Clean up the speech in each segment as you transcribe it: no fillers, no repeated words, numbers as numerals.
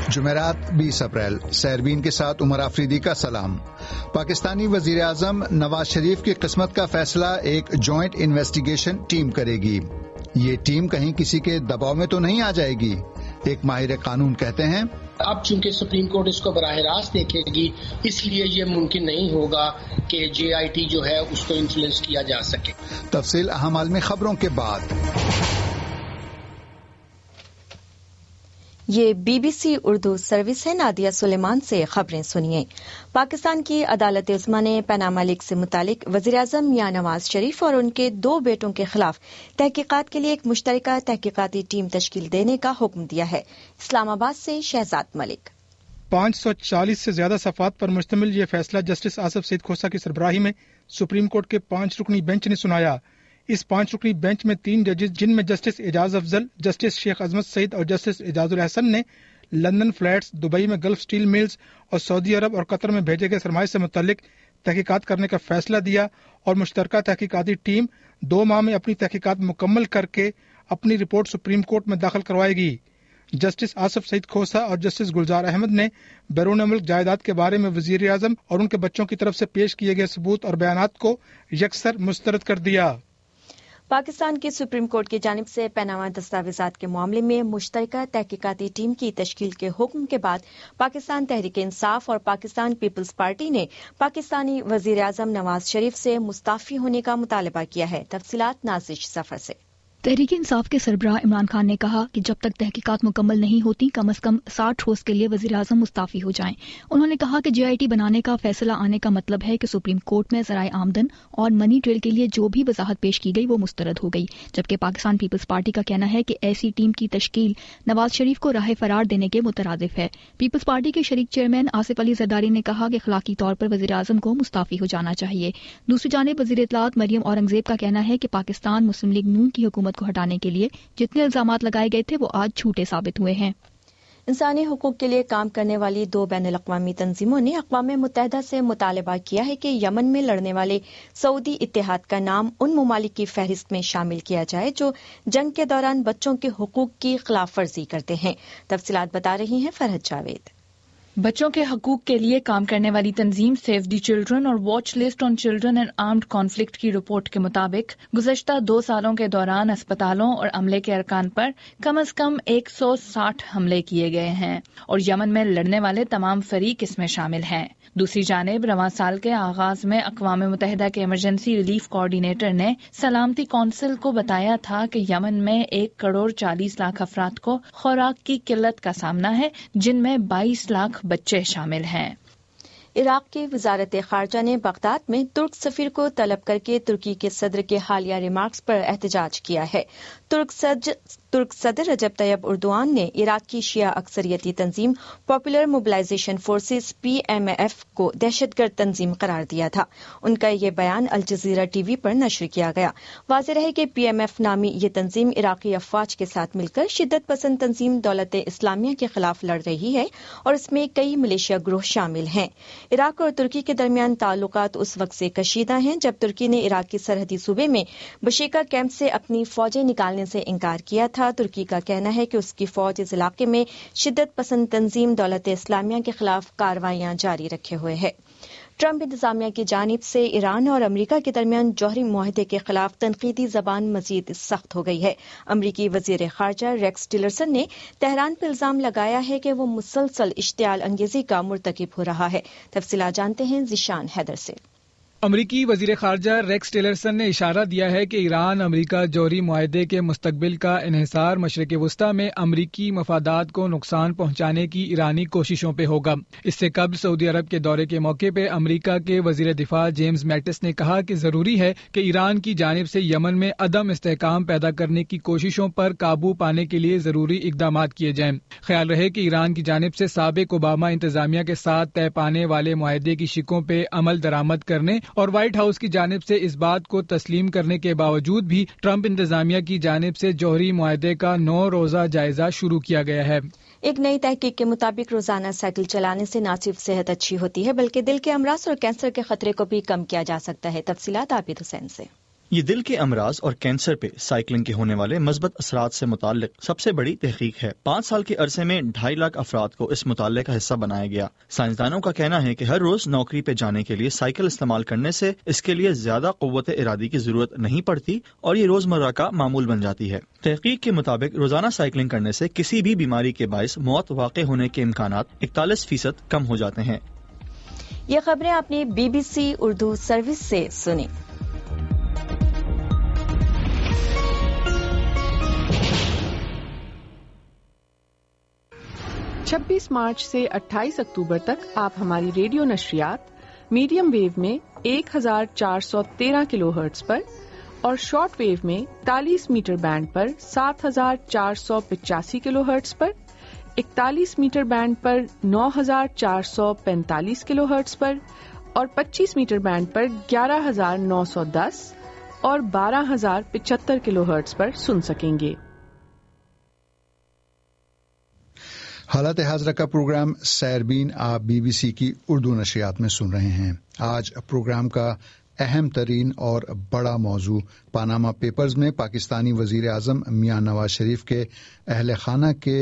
جمعرات 20 اپریل سیربین کے ساتھ عمر آفریدی کا سلام۔ پاکستانی وزیر اعظم نواز شریف کی قسمت کا فیصلہ ایک جوائنٹ انویسٹیگیشن ٹیم کرے گی۔ یہ ٹیم کہیں کسی کے دباؤ میں تو نہیں آ جائے گی؟ ایک ماہر قانون کہتے ہیں اب چونکہ سپریم کورٹ اس کو براہ راست دیکھے گی، اس لیے یہ ممکن نہیں ہوگا کہ JIT جو ہے اس کو انفلوئنس کیا جا سکے۔ تفصیل اہم عالمی خبروں کے بعد۔ یہ BBC اردو سروس ہے۔ نادیہ سلیمان سے خبریں سنیے۔ پاکستان کی عدالت عظمیٰ نے پاناما لیکس سے متعلق وزیر اعظم میاں نواز شریف اور ان کے 2 بیٹوں کے خلاف تحقیقات کے لیے ایک مشترکہ تحقیقاتی ٹیم تشکیل دینے کا حکم دیا ہے۔ اسلام آباد سے شہزاد ملک۔ 540 سے زیادہ صفحات پر مشتمل یہ فیصلہ جسٹس آصف سعید کھوسہ کی سربراہی میں سپریم کورٹ کے 5 رکنی بینچ نے سنایا۔ اس 5 رکنی بینچ میں 3 ججز، جن میں جسٹس اعجاز افضل، جسٹس شیخ عظمت سعید اور جسٹس اعجاز الحسن نے لندن فلیٹس، دبئی میں گلف سٹیل ملز اور سعودی عرب اور قطر میں بھیجے گئے سرمایہ سے متعلق تحقیقات کرنے کا فیصلہ دیا، اور مشترکہ تحقیقاتی ٹیم 2 ماہ میں اپنی تحقیقات مکمل کر کے اپنی رپورٹ سپریم کورٹ میں داخل کروائے گی۔ جسٹس آصف سعید کھوسہ اور جسٹس گلزار احمد نے بیرون ملک جائیداد کے بارے میں وزیر اعظم اور ان کے بچوں کی طرف سے پیش کیے گئے ثبوت اور بیانات کو یکسر مسترد کر دیا۔ پاکستان کی سپریم کورٹ کی جانب سے پاناما دستاویزات کے معاملے میں مشترکہ تحقیقاتی ٹیم کی تشکیل کے حکم کے بعد پاکستان تحریک انصاف اور پاکستان پیپلز پارٹی نے پاکستانی وزیر اعظم نواز شریف سے مستعفی ہونے کا مطالبہ کیا ہے۔ تفصیلات نازش ظفر سے۔ تحریک انصاف کے سربراہ عمران خان نے کہا کہ جب تک تحقیقات مکمل نہیں ہوتی کم از کم 60 روز کے لیے وزیر اعظم مستعفی ہو جائیں۔ انہوں نے کہا کہ JIT بنانے کا فیصلہ آنے کا مطلب ہے کہ سپریم کورٹ میں ذرائع آمدن اور منی ٹریل کے لیے جو بھی وضاحت پیش کی گئی وہ مسترد ہو گئی، جبکہ پاکستان پیپلز پارٹی کا کہنا ہے کہ ایسی ٹیم کی تشکیل نواز شریف کو راہ فرار دینے کے مترادف ہے۔ پیپلز پارٹی کے شریک چیئرمین آصف علی زرداری نے کہا کہ اخلاقی طور پر وزیر اعظم کو مستعفی ہو جانا چاہیے۔ دوسری جانب وزیر اطلاعات مریم اورنگزیب کا کہنا ہے کہ پاکستان مسلم لیگ نون کی حکومت کو ہٹانے کے لیے جتنے الزامات لگائے گئے تھے وہ آج جھوٹے ثابت ہوئے ہیں۔ انسانی حقوق کے لیے کام کرنے والی 2 بین الاقوامی تنظیموں نے اقوام متحدہ سے مطالبہ کیا ہے کہ یمن میں لڑنے والے سعودی اتحاد کا نام ان ممالک کی فہرست میں شامل کیا جائے جو جنگ کے دوران بچوں کے حقوق کی خلاف ورزی کرتے ہیں۔ تفصیلات بتا رہی ہیں فرحت جاوید۔ بچوں کے حقوق کے لیے کام کرنے والی تنظیم سیو دی چلڈرن اور watch list on children and armed conflict کی رپورٹ کے مطابق گزشتہ 2 سالوں کے دوران اسپتالوں اور عملے کے ارکان پر کم از کم 160 حملے کیے گئے ہیں، اور یمن میں لڑنے والے تمام فریق اس میں شامل ہیں۔ دوسری جانب رواں سال کے آغاز میں اقوام متحدہ کے ایمرجنسی ریلیف کوآرڈینیٹر نے سلامتی کونسل کو بتایا تھا کہ یمن میں 1,40,00,000 افراد کو خوراک کی قلت کا سامنا ہے، جن میں 22 لاکھ بچے شامل ہیں۔ عراق کی وزارت خارجہ نے بغداد میں ترک سفیر کو طلب کر کے ترکی کے صدر کے حالیہ ریمارکس پر احتجاج کیا ہے۔ ترک صدر رجب طیب اردوان نے عراق کی شیعہ اکثریتی تنظیم پاپولر موبلائزیشن فورسز PMF کو دہشت گرد تنظیم قرار دیا تھا۔ ان کا یہ بیان الجزیرہ TV پر نشر کیا گیا۔ واضح رہے کہ PMF نامی یہ تنظیم عراقی افواج کے ساتھ مل کر شدت پسند تنظیم دولت اسلامیہ کے خلاف لڑ رہی ہے، اور اس میں کئی ملیشیا گروہ شامل ہیں۔ عراق اور ترکی کے درمیان تعلقات اس وقت سے کشیدہ ہیں جب ترکی نے عراق کی سرحدی صوبے میں بشیکا کیمپ سے اپنی فوجیں نکالنے سے انکار کیا تھا۔ ترکی کا کہنا ہے کہ اس کی فوج اس علاقے میں شدت پسند تنظیم دولت اسلامیہ کے خلاف کارروائیاں جاری رکھے ہوئے ہے۔ ٹرمپ انتظامیہ کی جانب سے ایران اور امریکہ کے درمیان جوہری معاہدے کے خلاف تنقیدی زبان مزید سخت ہو گئی ہے۔ امریکی وزیر خارجہ ریکس ٹیلرسن نے تہران پر الزام لگایا ہے کہ وہ مسلسل اشتعال انگیزی کا مرتکب ہو رہا ہے۔ تفصیلات جانتے ہیں ذیشان حیدر سے۔ امریکی وزیر خارجہ ریکس ٹیلرسن نے اشارہ دیا ہے کہ ایران امریکہ جوہری معاہدے کے مستقبل کا انحصار مشرق وسطی میں امریکی مفادات کو نقصان پہنچانے کی ایرانی کوششوں پہ ہوگا۔ اس سے قبل سعودی عرب کے دورے کے موقع پہ امریکہ کے وزیر دفاع جیمز میٹس نے کہا کہ ضروری ہے کہ ایران کی جانب سے یمن میں عدم استحکام پیدا کرنے کی کوششوں پر قابو پانے کے لیے ضروری اقدامات کیے جائیں۔ خیال رہے کہ ایران کی جانب سے سابق اوباما انتظامیہ کے ساتھ طے پانے والے معاہدے کی شقوں پہ عمل درآمد کرنے اور وائٹ ہاؤس کی جانب سے اس بات کو تسلیم کرنے کے باوجود بھی ٹرمپ انتظامیہ کی جانب سے جوہری معاہدے کا 9 روزہ جائزہ شروع کیا گیا ہے۔ ایک نئی تحقیق کے مطابق روزانہ سائیکل چلانے سے نہ صرف صحت اچھی ہوتی ہے بلکہ دل کے امراض اور کینسر کے خطرے کو بھی کم کیا جا سکتا ہے۔ تفصیلات عابد حسین سے۔ یہ دل کے امراض اور کینسر پہ سائیکلنگ کے ہونے والے مثبت اثرات سے متعلق سب سے بڑی تحقیق ہے۔ 5 سال کے عرصے میں 2.5 لاکھ افراد کو اس مطالعے کا حصہ بنایا گیا۔ سائنسدانوں کا کہنا ہے کہ ہر روز نوکری پہ جانے کے لیے سائیکل استعمال کرنے سے اس کے لیے زیادہ قوت ارادی کی ضرورت نہیں پڑتی اور یہ روزمرہ کا معمول بن جاتی ہے۔ تحقیق کے مطابق روزانہ سائیکلنگ کرنے سے کسی بھی بیماری کے باعث موت واقع ہونے کے امکانات 41% کم ہو جاتے ہیں۔ یہ خبریں آپ نے BBC اردو سروس سے سنی۔ 26 مارچ سے 28 اکتوبر تک آپ ہماری ریڈیو نشریات میڈیم ویو میں 1413 کلو ہرٹز پر اور شارٹ ویو میں 43 میٹر بینڈ پر 7485 کلو ہرٹز پر، 41 میٹر بینڈ پر 9445 کلو ہرٹز پر اور 25 میٹر بینڈ پر 11910 اور 12075 کلو ہرٹز پر سن سکیں گے۔ حالات حاضرہ کا پروگرام سیربین آپ BBC کی اردو نشریات میں سن رہے ہیں۔ آج پروگرام کا اہم ترین اور بڑا موضوع پاناما پیپرز میں پاکستانی وزیر اعظم میاں نواز شریف کے اہل خانہ کے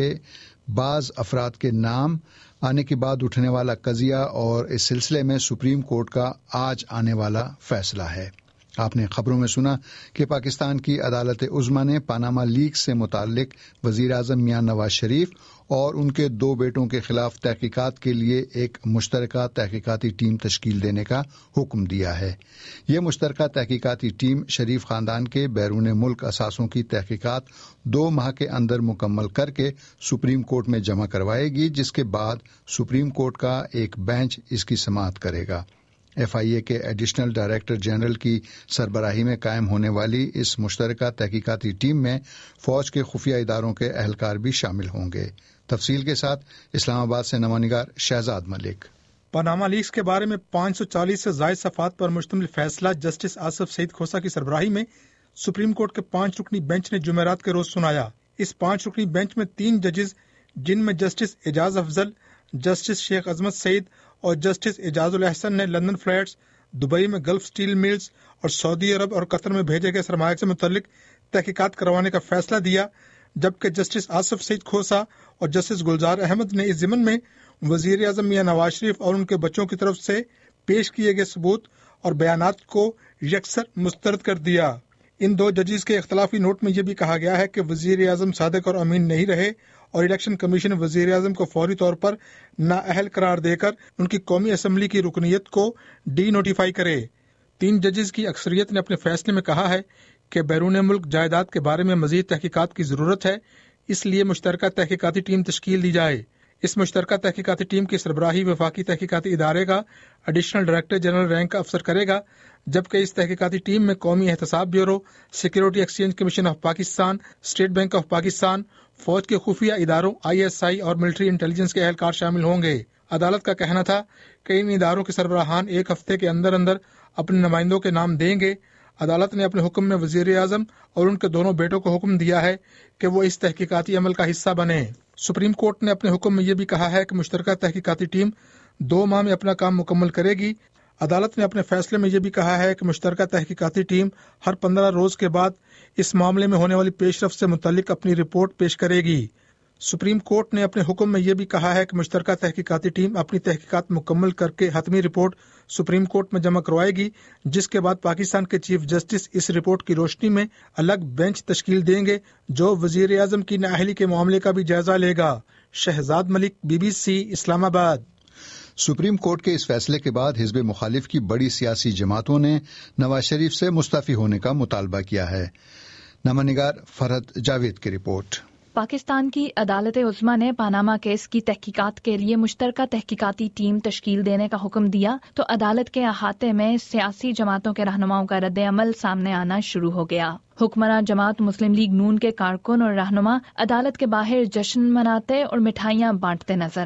بعض افراد کے نام آنے کے بعد اٹھنے والا قضیہ اور اس سلسلے میں سپریم کورٹ کا آج آنے والا فیصلہ ہے۔ آپ نے خبروں میں سنا کہ پاکستان کی عدالت عظمیٰ نے پاناما لیکس سے متعلق وزیر اعظم میاں نواز شریف اور ان کے 2 بیٹوں کے خلاف تحقیقات کے لیے ایک مشترکہ تحقیقاتی ٹیم تشکیل دینے کا حکم دیا ہے۔ یہ مشترکہ تحقیقاتی ٹیم شریف خاندان کے بیرون ملک اثاثوں کی تحقیقات 2 ماہ کے اندر مکمل کر کے سپریم کورٹ میں جمع کروائے گی، جس کے بعد سپریم کورٹ کا ایک بینچ اس کی سماعت کرے گا۔ FIA کے ایڈیشنل ڈائریکٹر جنرل کی سربراہی میں قائم ہونے والی اس مشترکہ تحقیقاتی ٹیم میں فوج کے خفیہ اداروں کے اہلکار بھی شامل ہوں گے۔ تفصیل کے ساتھ اسلام آباد سے نامہ نگار شہزاد ملک۔ پاناما لیکس کے بارے میں 540 سے زائد صفحات پر مشتمل فیصلہ جسٹس آصف سعید کھوسہ کی سربراہی میں سپریم کورٹ کے 5 رکنی بینچ نے جمعرات کے روز سنایا۔ اس 5 رکنی بینچ میں 3 ججز، جن میں جسٹس اعجاز افضل، جسٹس شیخ عظمت سعید اور جسٹس اعجاز الاحسن نے لندن فلیٹس، دبئی میں گلف سٹیل ملز اور سعودی عرب اور قطر میں بھیجے گئے سرمایہ سے متعلق تحقیقات کروانے کا فیصلہ دیا، جبکہ جسٹس آصف سعید کھوسہ اور جسٹس گلزار احمد نے اس ضمن میں وزیر اعظم میاں نواز شریف اور ان کے بچوں کی طرف سے پیش کیے گئے ثبوت اور بیانات کو یکسر مسترد کر دیا۔ ان 2 ججز کے اختلافی نوٹ میں یہ بھی کہا گیا ہے کہ وزیر اعظم صادق اور امین نہیں رہے اور الیکشن کمیشن وزیر اعظم کو فوری طور پر نااہل قرار دے کر ان کی قومی اسمبلی کی رکنیت کو ڈی نوٹیفائی کرے۔ 3 ججز کی اکثریت نے اپنے فیصلے میں کہا ہے کہ بیرون ملک جائیداد کے بارے میں مزید تحقیقات کی ضرورت ہے، اس لیے مشترکہ تحقیقاتی ٹیم تشکیل دی جائے۔ اس مشترکہ تحقیقاتی ٹیم کی سربراہی وفاقی تحقیقاتی ادارے کا ایڈیشنل ڈائریکٹر جنرل رینک کا افسر کرے گا، جبکہ اس تحقیقاتی ٹیم میں قومی احتساب bureau, security exchange commission of Pakistan, state bank of Pakistan, فوج کے خفیہ اداروں ISI اور ملٹری انٹیلیجنس کے اہلکار شامل ہوں گے۔ عدالت کا کہنا تھا کہ ان اداروں کے سربراہان 1 ہفتے کے اندر اپنے نمائندوں کے نام دیں گے۔ عدالت نے اپنے حکم میں وزیر اعظم اور ان کے دونوں بیٹوں کو حکم دیا ہے کہ وہ اس تحقیقاتی عمل کا حصہ بنیں۔ سپریم کورٹ نے اپنے حکم میں یہ بھی کہا ہے کہ مشترکہ تحقیقاتی ٹیم 2 ماہ میں اپنا کام مکمل کرے گی۔ عدالت نے اپنے فیصلے میں یہ بھی کہا ہے کہ مشترکہ تحقیقاتی ٹیم ہر 15 روز کے بعد اس معاملے میں ہونے والی پیش رفت سے متعلق اپنی رپورٹ پیش کرے گی۔ سپریم کورٹ نے اپنے حکم میں یہ بھی کہا ہے کہ مشترکہ تحقیقاتی ٹیم اپنی تحقیقات مکمل کر کے حتمی رپورٹ سپریم کورٹ میں جمع کروائے گی، جس کے بعد پاکستان کے چیف جسٹس اس رپورٹ کی روشنی میں الگ بینچ تشکیل دیں گے جو وزیر اعظم کی نااہلی کے معاملے کا بھی جائزہ لے گا۔ شہزاد ملک، BBC اسلام آباد۔ سپریم کورٹ کے اس فیصلے کے بعد حزب مخالف کی بڑی سیاسی جماعتوں نے نواز شریف سے مستعفی ہونے کا مطالبہ کیا ہے۔ نامہ نگار فرحت جاوید کی رپورٹ۔ پاکستان کی عدالت عظمیٰ نے پاناما کیس کی تحقیقات کے لیے مشترکہ تحقیقاتی ٹیم تشکیل دینے کا حکم دیا تو عدالت کے احاطے میں سیاسی جماعتوں کے رہنماؤں کا رد عمل سامنے آنا شروع ہو گیا۔ حکمراں جماعت مسلم لیگ نون کے کارکن اور رہنما عدالت کے باہر جشن مناتے اور مٹھائیاں بانٹتے نظر آئے۔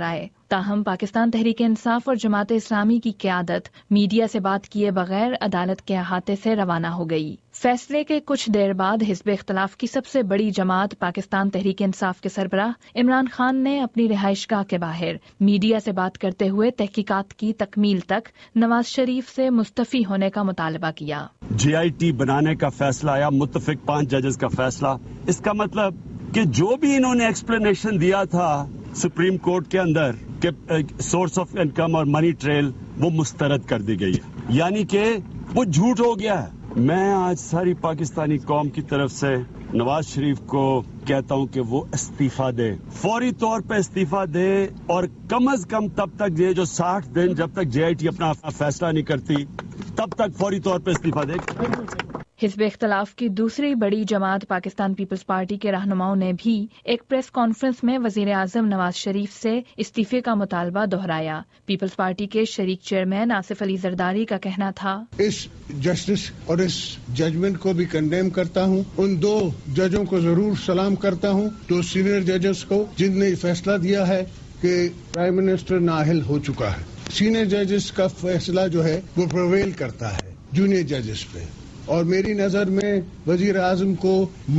تاہم پاکستان تحریک انصاف اور جماعت اسلامی کی قیادت میڈیا سے بات کیے بغیر عدالت کے احاطے سے روانہ ہو گئی۔ فیصلے کے کچھ دیر بعد حزب اختلاف کی سب سے بڑی جماعت پاکستان تحریک انصاف کے سربراہ عمران خان نے اپنی رہائش گاہ کے باہر میڈیا سے بات کرتے ہوئے تحقیقات کی تکمیل تک نواز شریف سے مستعفی ہونے کا مطالبہ کیا۔ JIT بنانے کا فیصلہ آیا، متفق 5 ججز کا فیصلہ، اس کا مطلب کہ جو بھی انہوں نے ایکسپلینیشن دیا تھا سپریم کورٹ کے اندر کہ سورس آف انکم اور منی ٹریل، وہ مسترد کر دی گئی ہے، یعنی کہ وہ جھوٹ ہو گیا ہے۔ میں آج ساری پاکستانی قوم کی طرف سے نواز شریف کو کہتا ہوں کہ وہ استعفیٰ دے، فوری طور پہ استعفیٰ دے، اور کم از کم تب تک یہ جو 60 دن جب تک JIT اپنا فیصلہ نہیں کرتی تب تک فوری طور پہ استعفیٰ دے۔ حزب اختلاف کی دوسری بڑی جماعت پاکستان پیپلز پارٹی کے رہنماؤں نے بھی ایک پریس کانفرنس میں وزیر اعظم نواز شریف سے استعفے کا مطالبہ دہرایا۔ پیپلز پارٹی کے شریک چیئرمین آصف علی زرداری کا کہنا تھا، اس جسٹس اور اس ججمنٹ کو بھی کنڈیم کرتا ہوں، ان 2 ججوں کو ضرور سلام کرتا ہوں، 2 سینئر ججز کو جن نے فیصلہ دیا ہے کہ پرائم منسٹر نااہل ہو چکا ہے۔ سینئر ججز کا فیصلہ جو ہے وہ پرویل کرتا ہے جونیئر ججز پہ، اور میری نظر میں وزیر اعظم کو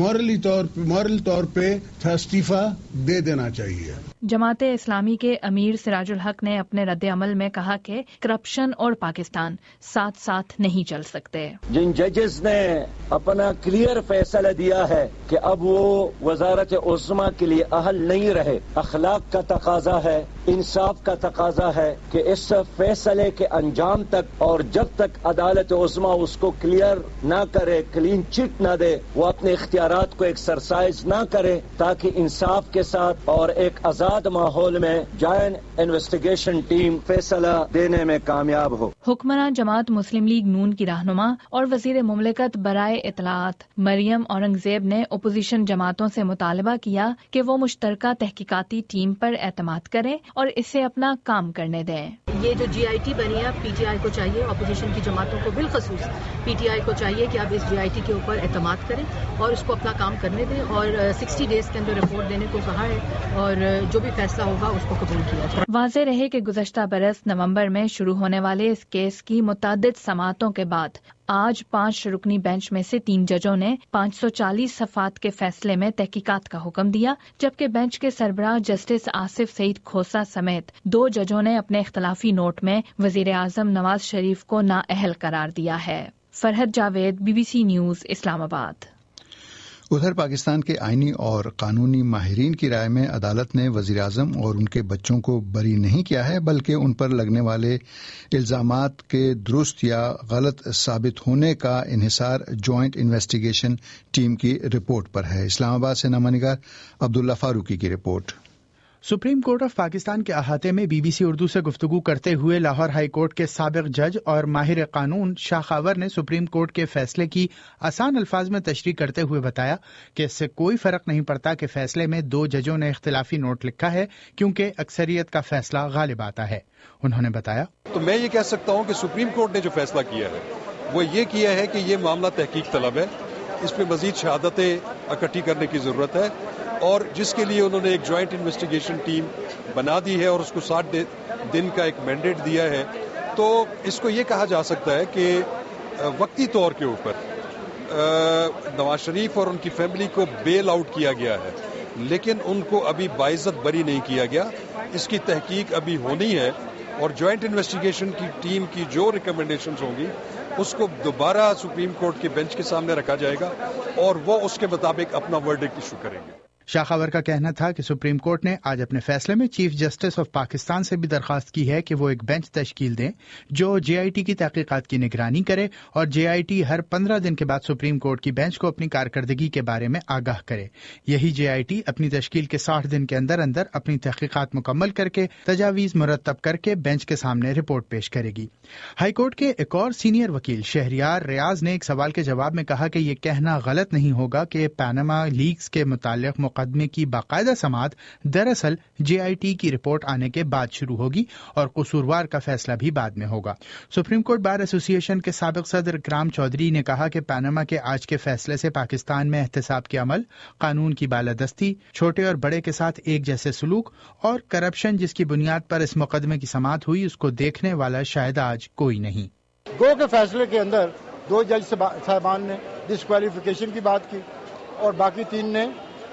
مورل طور پہ استعفیٰ دے دینا چاہیے۔ جماعت اسلامی کے امیر سراج الحق نے اپنے رد عمل میں کہا کہ کرپشن اور پاکستان ساتھ ساتھ نہیں چل سکتے۔ جن ججز نے اپنا کلیئر فیصلہ دیا ہے کہ اب وہ وزارت عظمیٰ کے لیے اہل نہیں رہے، اخلاق کا تقاضا ہے، انصاف کا تقاضا ہے کہ اس فیصلے کے انجام تک اور جب تک عدالت عظمیٰ اس کو کلیئر نہ کرے، کلین چٹ نہ دے، وہ اپنے اختیارات کو ایکسرسائز نہ کرے، تاکہ انصاف کے ساتھ اور ایک آزاد ماحول میں جوائنٹ انویسٹیگیشن ٹیم فیصلہ دینے میں کامیاب ہو۔ حکمراں جماعت مسلم لیگ نون کی رہنما اور وزیر مملکت برائے اطلاعات مریم اورنگزیب نے اپوزیشن جماعتوں سے مطالبہ کیا کہ وہ مشترکہ تحقیقاتی ٹیم پر اعتماد کریں اور اسے اپنا کام کرنے دیں۔ یہ جو JIT بنی ہے، PTI کو چاہیے، اپوزیشن کی جماعتوں کو بالخصوص PTI کو چاہیے کہ آپ اس JIT کے اوپر اعتماد کریں اور اس کو اپنا کام کرنے دیں، اور 60 ڈیز کے اندر رپورٹ دینے کو کہا ہے، اور جو بھی فیصلہ ہوگا اس کو قبول کیا جائے۔ واضح رہے کہ گزشتہ برس نومبر میں شروع ہونے والے اس کیس کی متعدد سماعتوں کے بعد آج 5 رکنی بینچ میں سے 3 ججوں نے 540 صفحات کے فیصلے میں تحقیقات کا حکم دیا، جبکہ بینچ کے سربراہ جسٹس آصف سعید کھوسہ سمیت 2 ججوں نے اپنے اختلافی نوٹ میں وزیر اعظم نواز شریف کو نااہل قرار دیا ہے۔ Farhat Javed, BBC news, Islamabad. ادھر پاکستان کے آئینی اور قانونی ماہرین کی رائے میں عدالت نے وزیر اعظم اور ان کے بچوں کو بری نہیں کیا ہے، بلکہ ان پر لگنے والے الزامات کے درست یا غلط ثابت ہونے کا انحصار جوائنٹ انویسٹیگیشن ٹیم کی رپورٹ پر ہے۔ اسلام آباد سے نامہ نگار عبداللہ فاروقی کی report. Supreme court of Pakistan کے احاطے میں BBC اردو سے گفتگو کرتے ہوئے لاہور ہائی کورٹ کے سابق جج اور ماہر قانون شاہ خاور نے سپریم کورٹ کے فیصلے کی آسان الفاظ میں تشریح کرتے ہوئے بتایا کہ اس سے کوئی فرق نہیں پڑتا کہ فیصلے میں 2 ججوں نے اختلافی نوٹ لکھا ہے، کیونکہ اکثریت کا فیصلہ غالب آتا ہے۔ انہوں نے بتایا، تو میں یہ کہہ سکتا ہوں کہ سپریم کورٹ نے جو فیصلہ کیا ہے وہ یہ کیا ہے کہ یہ معاملہ تحقیق طلب ہے، اس پہ مزید شہادتیں اکٹھی کرنے کی ضرورت ہے، اور جس کے لیے انہوں نے ایک جوائنٹ انویسٹیگیشن ٹیم بنا دی ہے اور اس کو 60 دن کا ایک مینڈیٹ دیا ہے۔ تو اس کو یہ کہا جا سکتا ہے کہ وقتی طور کے اوپر نواز شریف اور ان کی فیملی کو بیل آؤٹ کیا گیا ہے، لیکن ان کو ابھی باعزت بری نہیں کیا گیا۔ اس کی تحقیق ابھی ہونی ہے، اور جوائنٹ انویسٹیگیشن کی ٹیم کی جو ریکمنڈیشنز ہوں گی اس کو دوبارہ سپریم کورٹ کے بینچ کے سامنے رکھا جائے گا، اور وہ اس کے مطابق اپنا ورڈکٹ ایشو کریں گے۔ شاہ خاور کا کہنا تھا کہ سپریم کورٹ نے آج اپنے فیصلے میں چیف جسٹس آف پاکستان سے بھی درخواست کی ہے کہ وہ ایک بینچ تشکیل دیں جو JIT کی تحقیقات کی نگرانی کرے، اور JIT ہر 15 دن کے بعد سپریم کورٹ کی بینچ کو اپنی کارکردگی کے بارے میں آگاہ کرے۔ یہی JIT اپنی تشکیل کے 60 دن کے اندر اندر اپنی تحقیقات مکمل کر کے تجاویز مرتب کر کے بینچ کے سامنے رپورٹ پیش کرے گی۔ ہائی کورٹ کے ایک اور سینئر وکیل شہریار ریاض نے ایک سوال کے جواب میں کہا کہ یہ کہنا غلط نہیں ہوگا کہ پاناما لیکس کے متعلق मुकदमे की बाकायदा समाअत दरअसल JIT की रिपोर्ट आने के बाद शुरू होगी और कसूरवार का फैसला भी बाद में होगा। सुप्रीम कोर्ट बार एसोसिएशन के साबिक सदर इकराम चौधरी ने कहा कि पनामा के आज के फैसले से पाकिस्तान में एहतसाब के अमल, कानून की बालादस्ती, छोटे और बड़े के साथ एक जैसे सलूक और करप्शन जिसकी बुनियाद पर इस मुकदमे की समाअत हुई, उसको देखने वाला शायद आज कोई नहीं। गो के फैसले के अंदर 2 जज साहबान ने डिस्क्वालिफिकेशन की बात की और बाकी 3 ने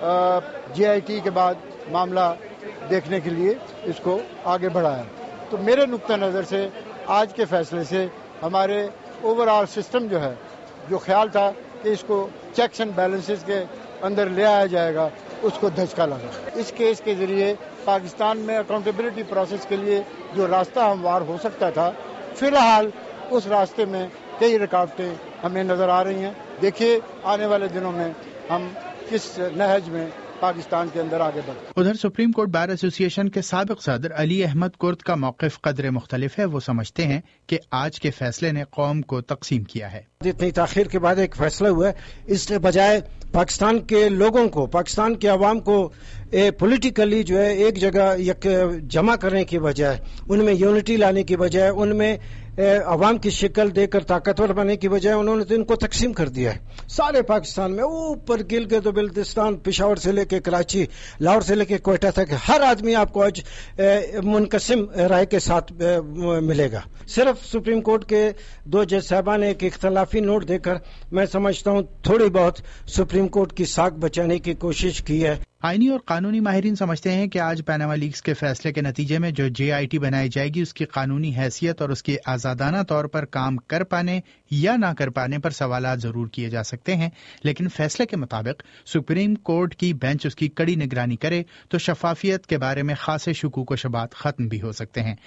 JIT के बाद मामला देखने के लिए इसको आगे बढ़ाया। तो मेरे नुक्ता नज़र से आज के फैसले से हमारे ओवरऑल सिस्टम जो है, जो ख्याल था कि इसको चेक्स एंड बैलेंसेस के अंदर ले आया जाएगा, उसको धचका लगा। इस केस के जरिए पाकिस्तान में अकाउंटेबिलिटी प्रोसेस के लिए जो रास्ता हमवार हो सकता था, फिलहाल उस रास्ते में कई रुकावटें हमें नजर आ रही हैं। देखिए आने वाले दिनों में हम किस नहज में पाकिस्तान के अंदर आगे बढ़े। उधर सुप्रीम कोर्ट बार एसोसिएशन के साबिक सदर अली अहमद कुर्द का मौक़िफ़ कदरे मुख्तलिफ है। वो समझते हैं कि आज के फैसले ने कौम को तकसीम किया है। इतनी ताखीर के बाद एक फैसला हुआ है, इसके बजाय पाकिस्तान के लोगों को, पाकिस्तान के अवाम को पॉलिटिकली जो है एक जगह जमा करने की बजाय, उनमें यूनिटी लाने की बजाय, उनमें अवाम की शक्ल देकर ताकतवर बनने की बजाय उन्होंने तो इनको तकसीम कर दिया है। सारे पाकिस्तान में ऊपर गिलगित और बल्तिस्तान, पेशावर से लेकर कराची, लाहौर से लेकर कोयटा तक हर आदमी आपको आज मुनकसिम राय के साथ मिलेगा। सिर्फ सुप्रीम कोर्ट के 2 जज साहबान ने एक इख्तलाफी नोट देकर मैं समझता हूँ थोड़ी बहुत सुप्रीम कोर्ट की साख बचाने की कोशिश की है। आईनी और कानूनी माहिरीन समझते हैं कि आज पनामा लीक्स के फैसले के नतीजे में जो JIT बनाई जाएगी, उसकी कानूनी हैसियत और उसके आजादाना तौर पर काम कर पाने या ना कर पाने पर सवालात जरूर किए जा सकते हैं, लेकिन फैसले के मुताबिक सुप्रीम कोर्ट की बेंच उसकी कड़ी निगरानी करे तो शफाफियत के बारे में खासे शुकूक व शुबात खत्म भी हो सकते हैं।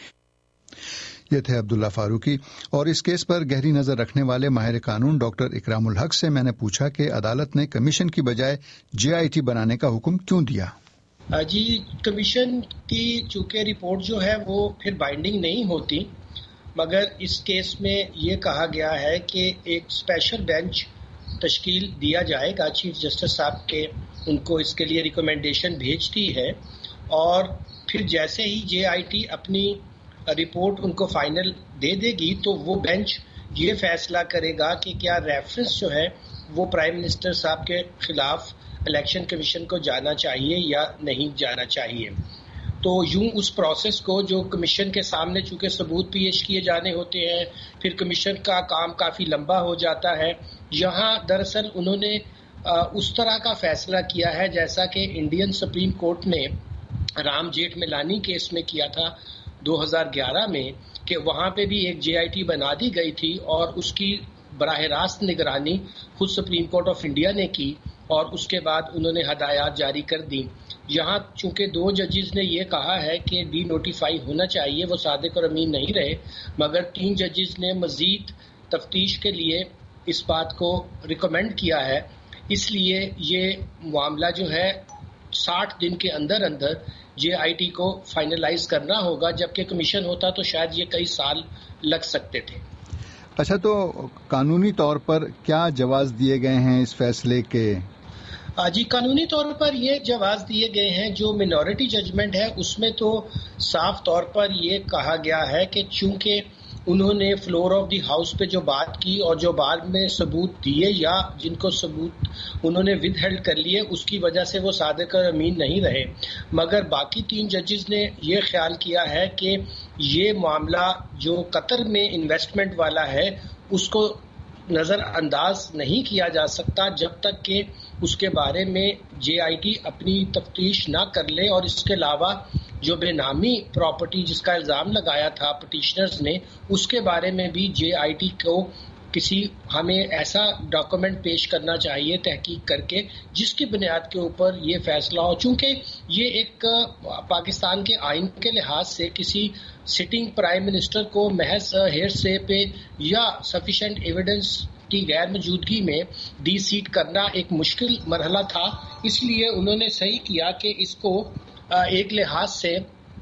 ये थे अब्दुल्ला फारूकी। और इस केस पर गहरी नजर रखने वाले माहिर कानून डॉक्टर इकरामुल हक से मैंने पूछा कि अदालत ने कमीशन की बजाय JIT बनाने का हुक्म क्यों दिया। जी, कमीशन की चूंकि रिपोर्ट जो है वो फिर बाइंडिंग नहीं होती, मगर इस केस में ये कहा गया है कि एक स्पेशल बेंच तश्कील दिया जाएगा। चीफ जस्टिस साहब के उनको इसके लिए रिकमेंडेशन भेजती है और फिर जैसे ही JIT अपनी रिपोर्ट उनको फाइनल दे देगी तो वो बेंच ये फैसला करेगा कि क्या रेफरेंस जो है वो प्राइम मिनिस्टर साहब के खिलाफ इलेक्शन कमीशन को जाना चाहिए या नहीं जाना चाहिए। तो यूं उस प्रोसेस को जो कमीशन के सामने चूंकि सबूत पेश किए जाने होते हैं, फिर कमीशन का काम काफ़ी लंबा हो जाता है। यहाँ दरअसल उन्होंने उस तरह का फैसला किया है जैसा कि इंडियन सुप्रीम कोर्ट ने राम जेठमलानी केस में किया था 2011 में, कि वहां पे भी एक JIT बना दी गई थी और उसकी बराह रास्त निगरानी खुद सुप्रीम कोर्ट ऑफ इंडिया ने की और उसके बाद उन्होंने हदायत जारी कर दी। यहाँ चूंकि 2 जजेस ने ये कहा है कि डी नोटिफाई होना चाहिए, वो सादिक और अमीन नहीं रहे, मगर 3 जजेस ने मजीद तफ्तीश के लिए इस बात को रिकमेंड किया है। इसलिए ये मामला जो है 60 दिन के अंदर अंदर JIT को फाइनलाइज करना होगा, जबकि कमीशन होता तो शायद ये कई साल लग सकते थे। अच्छा, तो कानूनी तौर पर क्या जवाब दिए गए हैं इस फैसले के? जी, कानूनी तौर पर ये जवाब दिए गए हैं। जो मिनॉरिटी जजमेंट है उसमें तो साफ तौर पर ये कहा गया है कि चूंकि उन्होंने फ्लोर ऑफ द हाउस पे जो बात की और जो बाद में सबूत दिए या जिनको सबूत उन्होंने विद हेल्ड कर लिए, उसकी वजह से वो सादिक और अमीन नहीं रहे। मगर बाकी 3 जजेस ने ये ख्याल किया है कि ये मामला जो कतर में इन्वेस्टमेंट वाला है उसको नज़रअंदाज नहीं किया जा सकता जब तक कि उसके बारे में JIT अपनी तफ्तीश ना कर ले। और इसके अलावा जो बेनामी प्रॉपर्टी जिसका इल्ज़ाम लगाया था पिटिशनर्स ने, उसके बारे में भी JIT को हमें ऐसा डॉक्यूमेंट पेश करना चाहिए तहकीक करके जिसकी बुनियाद के ऊपर ये फैसला हो। चूंकि ये एक पाकिस्तान के आइन के लिहाज से किसी सिटिंग प्राइम मिनिस्टर को महज हेयरसे पे या सफिशिएंट एविडेंस की गैर मौजूदगी में डी सीट करना एक मुश्किल मरहला था। इसलिए उन्होंने सही किया कि इसको एक लिहाज से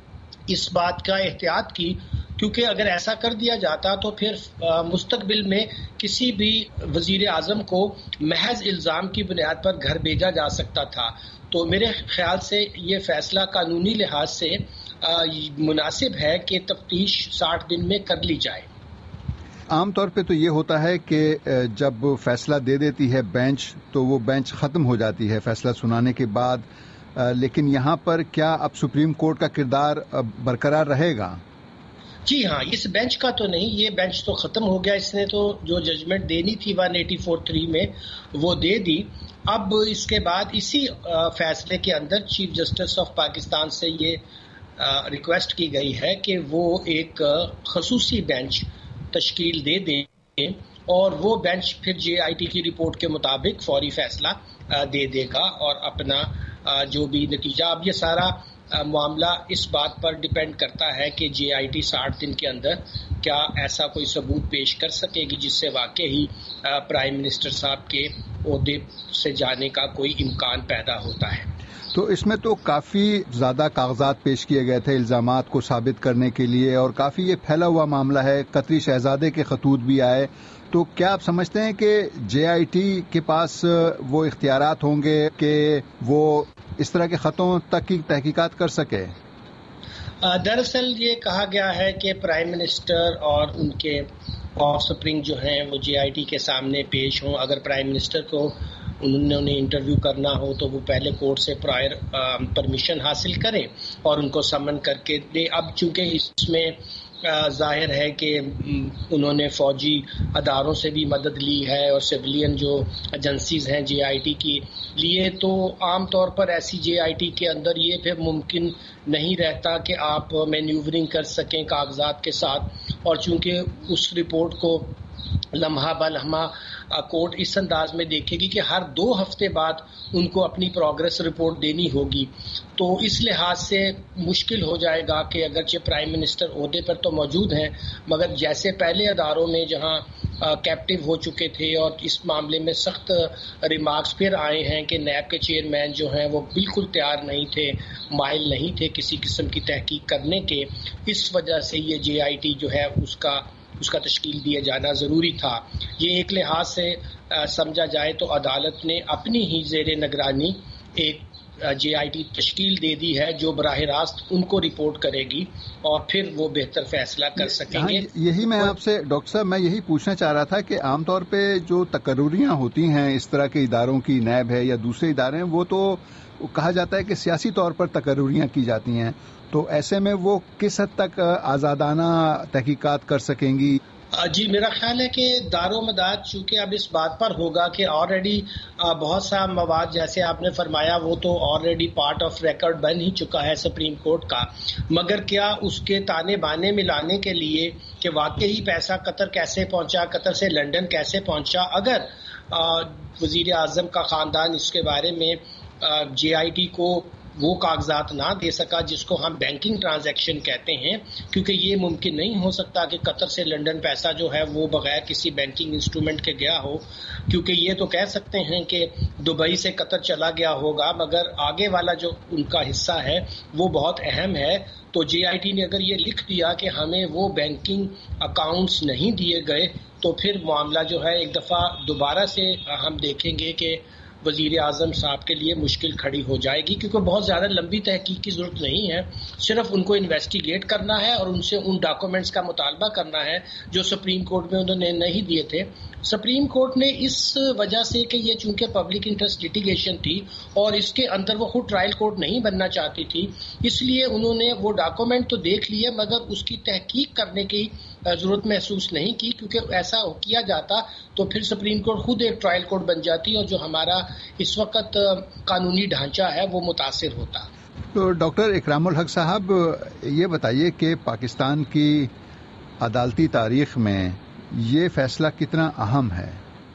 इस बात का एहतियात की, क्योंकि अगर ऐसा कर दिया जाता तो फिर मुस्तकबिल में किसी भी वजीर आजम को महज इल्ज़ाम की बुनियाद पर घर भेजा जा सकता था। تو میرے خیال سے یہ فیصلہ قانونی لحاظ سے مناسب ہے کہ تفتیش 60 دن میں کر لی جائے. عام طور پہ تو یہ ہوتا ہے کہ جب فیصلہ دے دیتی ہے بینچ تو وہ بینچ ختم ہو جاتی ہے فیصلہ سنانے کے بعد، لیکن یہاں پر کیا اب سپریم کورٹ کا کردار برقرار رہے گا؟ جی ہاں، اس بینچ کا تو نہیں، یہ بینچ تو ختم ہو گیا. اس نے تو جو ججمنٹ دینی تھی 184(3) میں وہ دے دی. اب اس کے بعد اسی فیصلے کے اندر چیف جسٹس آف پاکستان سے یہ ریکویسٹ کی گئی ہے کہ وہ ایک خصوصی بینچ تشکیل دے دیں اور وہ بینچ پھر JIT کی رپورٹ کے مطابق فوری فیصلہ دے دے گا اور اپنا جو بھی نتیجہ. اب یہ سارا معاملہ اس بات پر ڈپینڈ کرتا ہے کہ JIT 60 دن کے اندر کیا ایسا کوئی ثبوت پیش کر سکے گی جس سے واقعی پرائم منسٹر صاحب کے عہدے سے جانے کا کوئی امکان پیدا ہوتا ہے. تو اس میں تو کافی زیادہ کاغذات پیش کیے گئے تھے الزامات کو ثابت کرنے کے لیے اور کافی یہ پھیلا ہوا معاملہ ہے. قطری شہزادے کے خطوط بھی آئے. تو کیا آپ سمجھتے ہیں کہ JIT کے پاس وہ اختیارات ہوں گے کہ وہ اس طرح کے خطوں تک کی تحقیقات کر سکے؟ دراصل یہ کہا گیا ہے کہ پرائم منسٹر اور ان کے آف سپرنگ جو ہیں وہ JIT کے سامنے پیش ہوں. اگر پرائم منسٹر کو انہوں نے انٹرویو کرنا ہو تو وہ پہلے کورٹ سے پرائر پرمیشن حاصل کریں اور ان کو سمن کر کے دے. اب چونکہ اس میں ظاہر ہے کہ انہوں نے فوجی اداروں سے بھی مدد لی ہے اور سویلین جو ایجنسیز ہیں JIT کی لیے، تو عام طور پر ایسی JIT کے اندر یہ پھر ممکن نہیں رہتا کہ آپ مینیورنگ کر سکیں کاغذات کے ساتھ. اور چونکہ اس رپورٹ کو لمحہ بلمحہ کورٹ اس انداز میں دیکھے گی کہ ہر 2 ہفتے بعد ان کو اپنی پروگرس رپورٹ دینی ہوگی، تو اس لحاظ سے مشکل ہو جائے گا کہ اگرچہ پرائم منسٹر عہدے پر تو موجود ہیں مگر جیسے پہلے اداروں میں جہاں کیپٹیو ہو چکے تھے اور اس معاملے میں سخت ریمارکس پھر آئے ہیں کہ نیب کے چیئرمین جو ہیں وہ بالکل تیار نہیں تھے، مائل نہیں تھے کسی قسم کی تحقیق کرنے کے. اس وجہ سے یہ JIT جو ہے اس کا تشکیل دیا جانا ضروری تھا. یہ ایک لحاظ سے سمجھا جائے تو عدالت نے اپنی ہی زیر نگرانی ایک JIT تشکیل دے دی ہے جو براہ راست ان کو رپورٹ کرے گی اور پھر وہ بہتر فیصلہ کر سکیں گے. یہی میں آپ سے ڈاکٹر صاحب میں یہی پوچھنا چاہ رہا تھا کہ عام طور پہ جو تقرریاں ہوتی ہیں اس طرح کے اداروں کی، نیب ہے یا دوسرے ادارے ہیں، وہ تو کہا جاتا ہے کہ سیاسی طور پر تقرریاں کی جاتی ہیں، تو ایسے میں وہ کس حد تک آزادانہ تحقیقات کر سکیں گی؟ جی میرا خیال ہے کہ دار و مدار چونکہ اب اس بات پر ہوگا کہ آلریڈی بہت سا مواد جیسے آپ نے فرمایا وہ تو آلریڈی پارٹ آف ریکارڈ بن ہی چکا ہے سپریم کورٹ کا، مگر کیا اس کے تانے بانے ملانے کے لیے کہ واقعی پیسہ قطر کیسے پہنچا، قطر سے لندن کیسے پہنچا، اگر وزیر اعظم کا خاندان اس کے بارے میں JIT کو وہ کاغذات نہ دے سکا جس کو ہم بینکنگ ٹرانزیکشن کہتے ہیں، کیونکہ یہ ممکن نہیں ہو سکتا کہ قطر سے لندن پیسہ جو ہے وہ بغیر کسی بینکنگ انسٹرومنٹ کے گیا ہو، کیونکہ یہ تو کہہ سکتے ہیں کہ دبئی سے قطر چلا گیا ہوگا مگر آگے والا جو ان کا حصہ ہے وہ بہت اہم ہے. تو JIT نے اگر یہ لکھ دیا کہ ہمیں وہ بینکنگ اکاؤنٹس نہیں دیے گئے تو پھر معاملہ جو ہے ایک دفعہ دوبارہ سے ہم دیکھیں گے کہ وزیر اعظم صاحب کے لیے مشکل کھڑی ہو جائے گی، کیونکہ بہت زیادہ لمبی تحقیق کی ضرورت نہیں ہے، صرف ان کو انویسٹیگیٹ کرنا ہے اور ان سے ان ڈاکومنٹس کا مطالبہ کرنا ہے جو سپریم کورٹ میں انہوں نے نہیں دیے تھے. سپریم کورٹ نے اس وجہ سے کہ یہ چونکہ پبلک انٹرسٹ لٹیگیشن تھی اور اس کے اندر وہ خود ٹرائل کورٹ نہیں بننا چاہتی تھی، اس لیے انہوں نے وہ ڈاکومنٹ تو دیکھ لیے مگر اس کی تحقیق کرنے کی ضرورت محسوس نہیں کی، کیونکہ ایسا کیا جاتا تو پھر سپریم کورٹ خود ایک ٹرائل کورٹ بن جاتی اور جو ہمارا اس وقت قانونی ڈھانچہ ہے وہ متاثر ہوتا. تو ڈاکٹر اکرام الحق صاحب یہ بتائیے کہ پاکستان کی عدالتی تاریخ میں یہ فیصلہ کتنا اہم ہے؟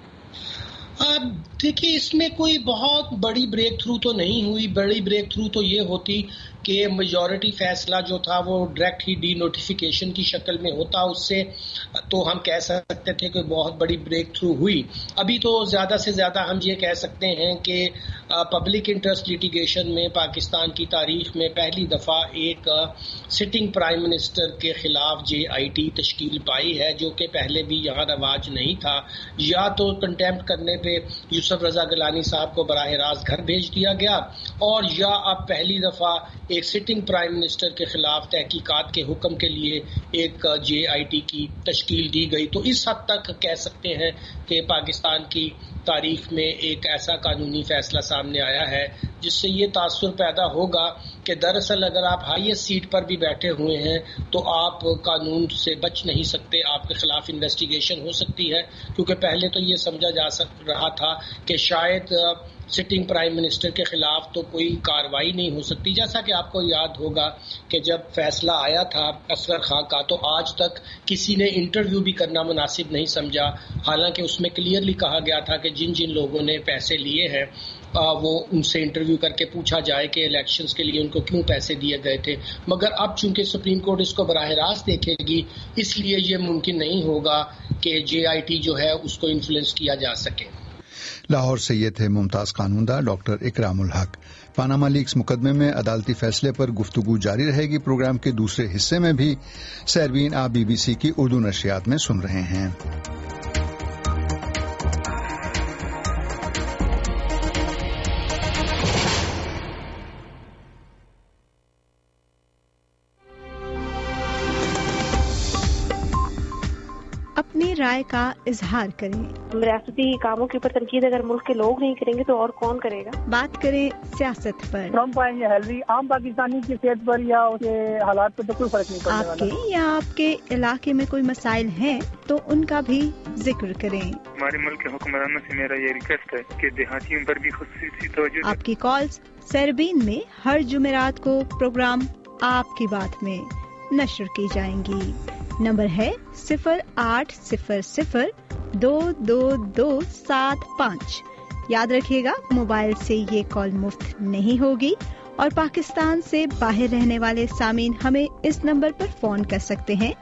دیکھیے اس میں کوئی بہت بڑی بریک تھرو تو نہیں ہوئی. بڑی بریک تھرو تو یہ ہوتی کہ میجورٹی فیصلہ جو تھا وہ ڈائریکٹ ہی ڈی نوٹیفیکیشن کی شکل میں ہوتا، اس سے تو ہم کہہ سکتے تھے کہ بہت بڑی بریک تھرو ہوئی. ابھی تو زیادہ سے زیادہ ہم یہ کہہ سکتے ہیں کہ پبلک انٹرسٹ لیٹیگیشن میں پاکستان کی تاریخ میں پہلی دفعہ ایک سٹنگ پرائم منسٹر کے خلاف JIT تشکیل پائی ہے جو کہ پہلے بھی یہاں رواج نہیں تھا. یا تو کنٹیمپٹ کرنے پہ یوسف یوسف رضا گیلانی صاحب کو براہ راست گھر بھیج دیا گیا، اور یا اب پہلی دفعہ ایک سٹنگ پرائم منسٹر کے خلاف تحقیقات کے حکم کے لیے ایک JIT کی تشکیل دی گئی. تو اس حد تک کہہ سکتے ہیں کہ پاکستان کی تاریخ میں ایک ایسا قانونی فیصلہ سامنے آیا ہے جس سے یہ تاثر پیدا ہوگا کہ دراصل اگر آپ ہائیسٹ سیٹ پر بھی بیٹھے ہوئے ہیں تو آپ قانون سے بچ نہیں سکتے، آپ کے خلاف انویسٹیگیشن ہو سکتی ہے. کیونکہ پہلے تو یہ سمجھا جا رہا تھا کہ شاید سٹنگ پرائم منسٹر کے خلاف تو کوئی کارروائی نہیں ہو سکتی. جیسا کہ آپ کو یاد ہوگا کہ جب فیصلہ آیا تھا اصغر خان کا تو آج تک کسی نے انٹرویو بھی کرنا مناسب نہیں سمجھا، حالانکہ اس میں کلیئرلی کہا گیا تھا کہ جن جن لوگوں نے پیسے لیے ہیں وہ ان سے انٹرویو کر کے پوچھا جائے کہ الیکشنز کے لیے ان کو کیوں پیسے دیے گئے تھے. مگر اب چونکہ سپریم کورٹ اس کو براہ راست دیکھے گی، اس لیے یہ ممکن نہیں ہوگا کہ JIT جو ہے اس کو انفلوئنس کیا جا سکے. لاہور سے یہ تھے ممتاز قانوندہ ڈاکٹر اکرام الحق. پاناما لیکس مقدمے میں عدالتی فیصلے پر گفتگو جاری رہے گی. پروگرام کے دوسرے حصے میں بھی سیربین آپ BBC کی اردو نشریات میں سن رہے ہیں. اپنی رائے کا اظہار کریں. ریاستی کاموں کے اوپر تنقید اگر ملک کے لوگ نہیں کریں گے تو اور کون کرے گا؟ بات کریں سیاست پر. ٹرمپ آئیں یا ہیلری، عام پاکستانی کی صحت پر یا اس کے حالات پر تو کوئی فرق نہیں پڑنے والا. آپ کے یا آپ کے علاقے میں کوئی مسائل ہیں تو ان کا بھی ذکر کریں. ہمارے ملک کے حکمرانوں سے میرا یہ ریکویسٹ ہے کہ دیہاتیوں پر بھی خصوصی توجہ. آپ کی کالز سیربین میں ہر جمعرات کو پروگرام آپ کی بات میں نشر کی جائیں گی. نمبر ہے 0800-222-75. یاد رکھیے گا موبائل سے یہ کال مفت نہیں ہوگی اور پاکستان سے باہر رہنے والے سامعین ہمیں اس نمبر پر فون کر سکتے ہیں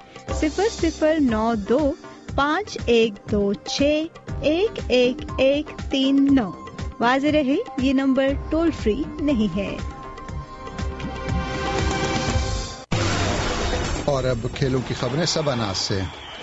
0092-5126-1139. واضح رہے یہ نمبر ٹول فری نہیں ہے. اور اب کھیلوں کی خبریں سباناز سے.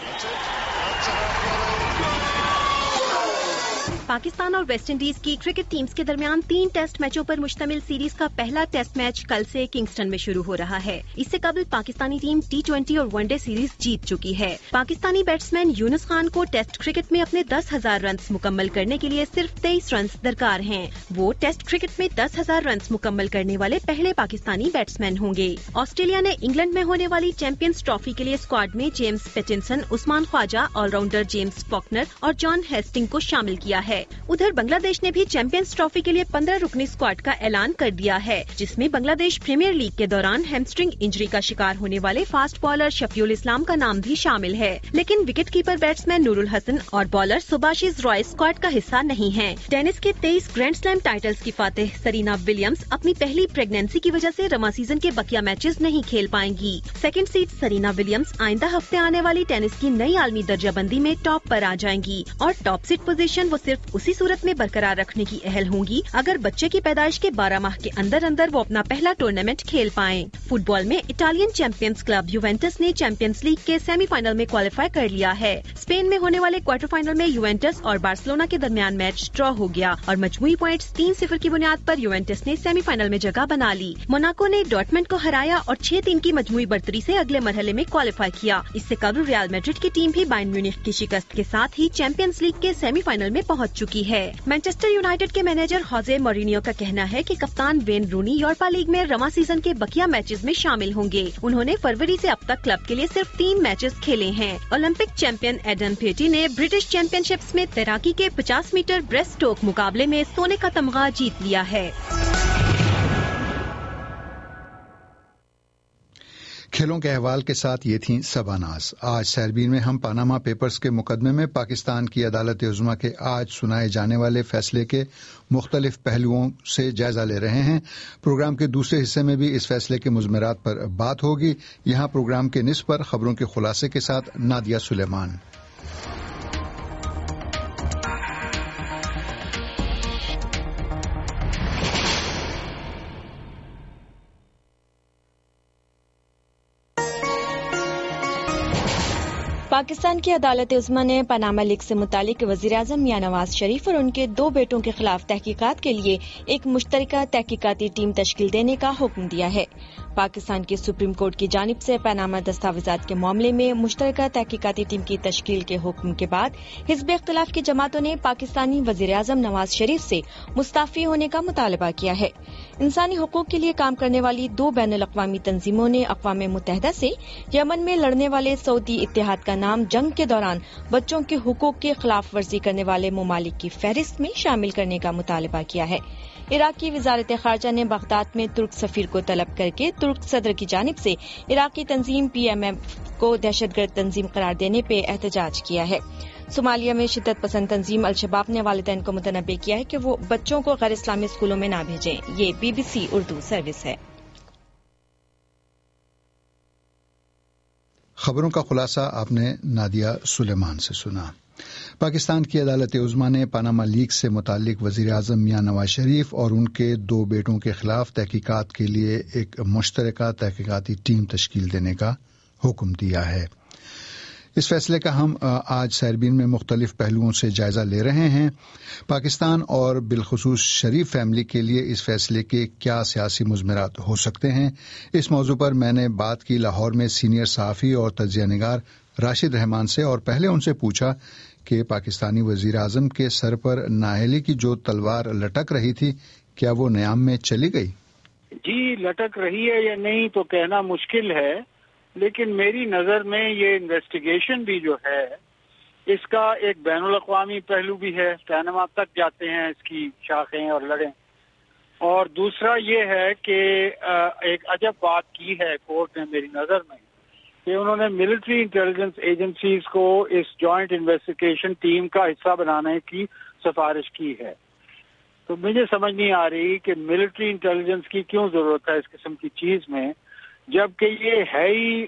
پاکستان اور ویسٹ انڈیز کی کرکٹ ٹیمز کے درمیان 3 ٹیسٹ میچوں پر مشتمل سیریز کا پہلا ٹیسٹ میچ کل سے کنگسٹن میں شروع ہو رہا ہے. اس سے قبل پاکستانی ٹیم T20 اور ون ڈے سیریز جیت چکی ہے. پاکستانی بیٹسمین یونس خان کو ٹیسٹ کرکٹ میں اپنے 10,000 رنز مکمل کرنے کے لیے صرف 23 رنز درکار ہیں. وہ ٹیسٹ کرکٹ میں 10,000 رنز مکمل کرنے والے پہلے پاکستانی بیٹسمین ہوں گے. آسٹریلیا نے انگلینڈ میں ہونے والی چیمپئنز ٹرافی کے لیے اسکواڈ میں James Pattinson, Usman Khawaja, all rounder James Faulkner اور جان ہیسٹنگ کو شامل کیا ہے. ادھر بنگلہ دیش نے بھی چیمپئنز ٹرافی کے لیے 15 رکنی اسکواڈ کا اعلان کر دیا ہے، جس میں بنگلہ دیش پریمیئر لیگ کے دوران ہیمسٹرنگ انجری کا شکار ہونے والے فاسٹ بالر شفیع الاسلام کا نام بھی شامل ہے. لیکن wicket keeper batsman Noor ul Hasan اور بالر سباشیز رائے اسکواڈ کا حصہ نہیں ہیں. ٹینس کے 23 گرینڈ سلیم ٹائٹلز کی فاتح سرینا ولیمز اپنی پہلی پریگنینسی کی وجہ سے رواں سیزن کے بقیہ میچز نہیں کھیل پائیں گی. سیکنڈ سیڈ سرینا ولیمز آئندہ ہفتے آنے والی ٹینس کی نئی عالمی درجہ بندی میں ٹاپ پر آ جائیں گی اور ٹاپ سیڈ پوزیشن وہ صرف اسی صورت میں برقرار رکھنے کی اہل ہوں گی اگر بچے کی پیدائش کے 12 ماہ کے اندر اندر وہ اپنا پہلا ٹورنامنٹ کھیل پائیں. فٹ بال میں اٹالین چیمپئنز کلب یوونٹس نے چیمپئنز لیگ کے سیمی فائنل میں کوالیفائی کر لیا ہے. اسپین میں ہونے والے کوارٹر فائنل میں یوونٹس اور بارسلونا کے درمیان میچ ڈرا ہو گیا اور مجموعی پوائنٹس 3-0 کی بنیاد پر یوونٹس نے سیمی فائنل میں جگہ بنا لی. موناکو نے ڈورٹمنڈ کو ہرایا اور 6-3 کی مجموعی برتری سے اگلے مرحلے میں کوالیفائی کیا. اس سے قبل ریال میڈرڈ کی ٹیم بھی بائرن میونخ کی شکست کے ساتھ ہی چیمپئنز لیگ کے سیمی فائنل میں پہنچ چکی ہے. مانچسٹر یونائیٹڈ کے مینیجر ہوزے مورینیو کا کہنا ہے کہ کپتان وین رونی یورپا لیگ میں رواں سیزن کے بقیہ میچز میں شامل ہوں گے. انہوں نے فروری سے اب تک کلب کے لیے صرف 3 میچز کھیلے ہیں. اولمپک چیمپئن ایڈن پیٹی نے برٹش چیمپئن شپس میں تیراکی کے 50 میٹر بریسٹ اسٹروک مقابلے میں سونے کا تمغہ جیت لیا ہے. کھیلوں کے احوال کے ساتھ یہ تھیں سباناز. آج سیربین میں ہم پاناما پیپرز کے مقدمے میں پاکستان کی عدالت عظمیٰ کے آج سنائے جانے والے فیصلے کے مختلف پہلوؤں سے جائزہ لے رہے ہیں. پروگرام کے دوسرے حصے میں بھی اس فیصلے کے مضمرات پر بات ہوگی. یہاں پروگرام کے نصف پر خبروں کے خلاصے کے ساتھ نادیہ سلیمان. پاکستان کی عدالت عظمی نے پاناما لیکس سے متعلق وزیر اعظم میاں نواز شریف اور ان کے 2 بیٹوں کے خلاف تحقیقات کے لیے ایک مشترکہ تحقیقاتی ٹیم تشکیل دینے کا حکم دیا ہے۔ پاکستان کی سپریم کورٹ کی جانب سے پاناما دستاویزات کے معاملے میں مشترکہ تحقیقاتی ٹیم کی تشکیل کے حکم کے بعد حزب اختلاف کی جماعتوں نے پاکستانی وزیر اعظم نواز شریف سے مستعفی ہونے کا مطالبہ کیا ہے۔ انسانی حقوق کے لیے کام کرنے والی 2 بین الاقوامی تنظیموں نے اقوام متحدہ سے یمن میں لڑنے والے سعودی اتحاد کا نام جنگ کے دوران بچوں کے حقوق کی خلاف ورزی کرنے والے ممالک کی فہرست میں شامل کرنے کا مطالبہ کیا ہے۔ عراقی وزارت خارجہ نے بغداد میں ترک سفیر کو طلب کر کے ترک صدر کی جانب سے عراقی تنظیم PMF کو دہشت گرد تنظیم قرار دینے پہ احتجاج کیا ہے۔ صومالیہ میں شدت پسند تنظیم الشباب نے والدین کو متنبہ کیا ہے کہ وہ بچوں کو غیر اسلامی اسکولوں میں نہ بھیجیں۔ یہ BBC اردو سروس ہے۔ خبروں کا خلاصہ آپ نے نادیہ سلیمان سے سنا۔ پاکستان کی عدالت عظمی نے پاناما لیکس سے متعلق وزیر اعظم میاں نواز شریف اور ان کے 2 بیٹوں کے خلاف تحقیقات کے لیے ایک مشترکہ تحقیقاتی ٹیم تشکیل دینے کا حکم دیا ہے۔ اس فیصلے کا ہم آج سیربین میں مختلف پہلوؤں سے جائزہ لے رہے ہیں۔ پاکستان اور بالخصوص شریف فیملی کے لیے اس فیصلے کے کیا سیاسی مضمرات ہو سکتے ہیں، اس موضوع پر میں نے بات کی لاہور میں سینئر صحافی اور تجزیہ نگار راشد رحمان سے، اور پہلے ان سے پوچھا کہ پاکستانی وزیر اعظم کے سر پر نااہلی کی جو تلوار لٹک رہی تھی، کیا وہ نیام میں چلی گئی؟ جی، لٹک رہی ہے یا نہیں تو کہنا مشکل ہے، لیکن میری نظر میں یہ انویسٹیگیشن بھی جو ہے اس کا ایک بین الاقوامی پہلو بھی ہے، پاناما تک جاتے ہیں اس کی شاخیں اور لڑیں، اور دوسرا یہ ہے کہ ایک عجب بات کی ہے کورٹ نے میری نظر میں کہ انہوں نے ملٹری انٹیلیجنس ایجنسیز کو اس جوائنٹ انویسٹیگیشن ٹیم کا حصہ بنانے کی سفارش کی ہے۔ تو مجھے سمجھ نہیں آ رہی کہ ملٹری انٹیلیجنس کی کیوں ضرورت ہے اس قسم کی چیز میں، جبکہ یہ ہے ہی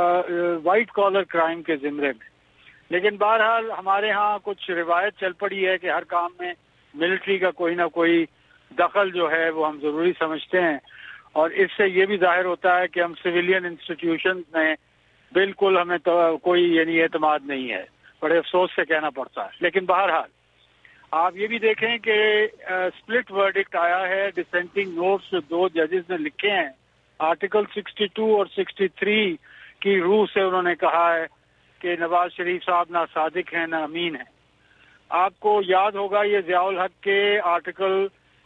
وائٹ کالر کرائم کے زمرے میں۔ لیکن بہرحال ہمارے ہاں کچھ روایت چل پڑی ہے کہ ہر کام میں ملٹری کا کوئی نہ کوئی دخل جو ہے وہ ہم ضروری سمجھتے ہیں، اور اس سے یہ بھی ظاہر ہوتا ہے کہ ہم سویلین انسٹیٹیوشنز میں بالکل ہمیں تو کوئی یعنی اعتماد نہیں ہے، بڑے افسوس سے کہنا پڑتا ہے۔ لیکن بہرحال آپ یہ بھی دیکھیں کہ سپلٹ ورڈکٹ آیا ہے، ڈسینٹنگ نوٹس جو 2 ججز نے لکھے ہیں، آرٹیکل 62 اور 63 کی روح سے انہوں نے کہا ہے کہ نواز شریف صاحب نہ صادق ہیں نہ امین ہیں۔ آپ کو یاد ہوگا یہ ضیاء الحق کے آرٹیکل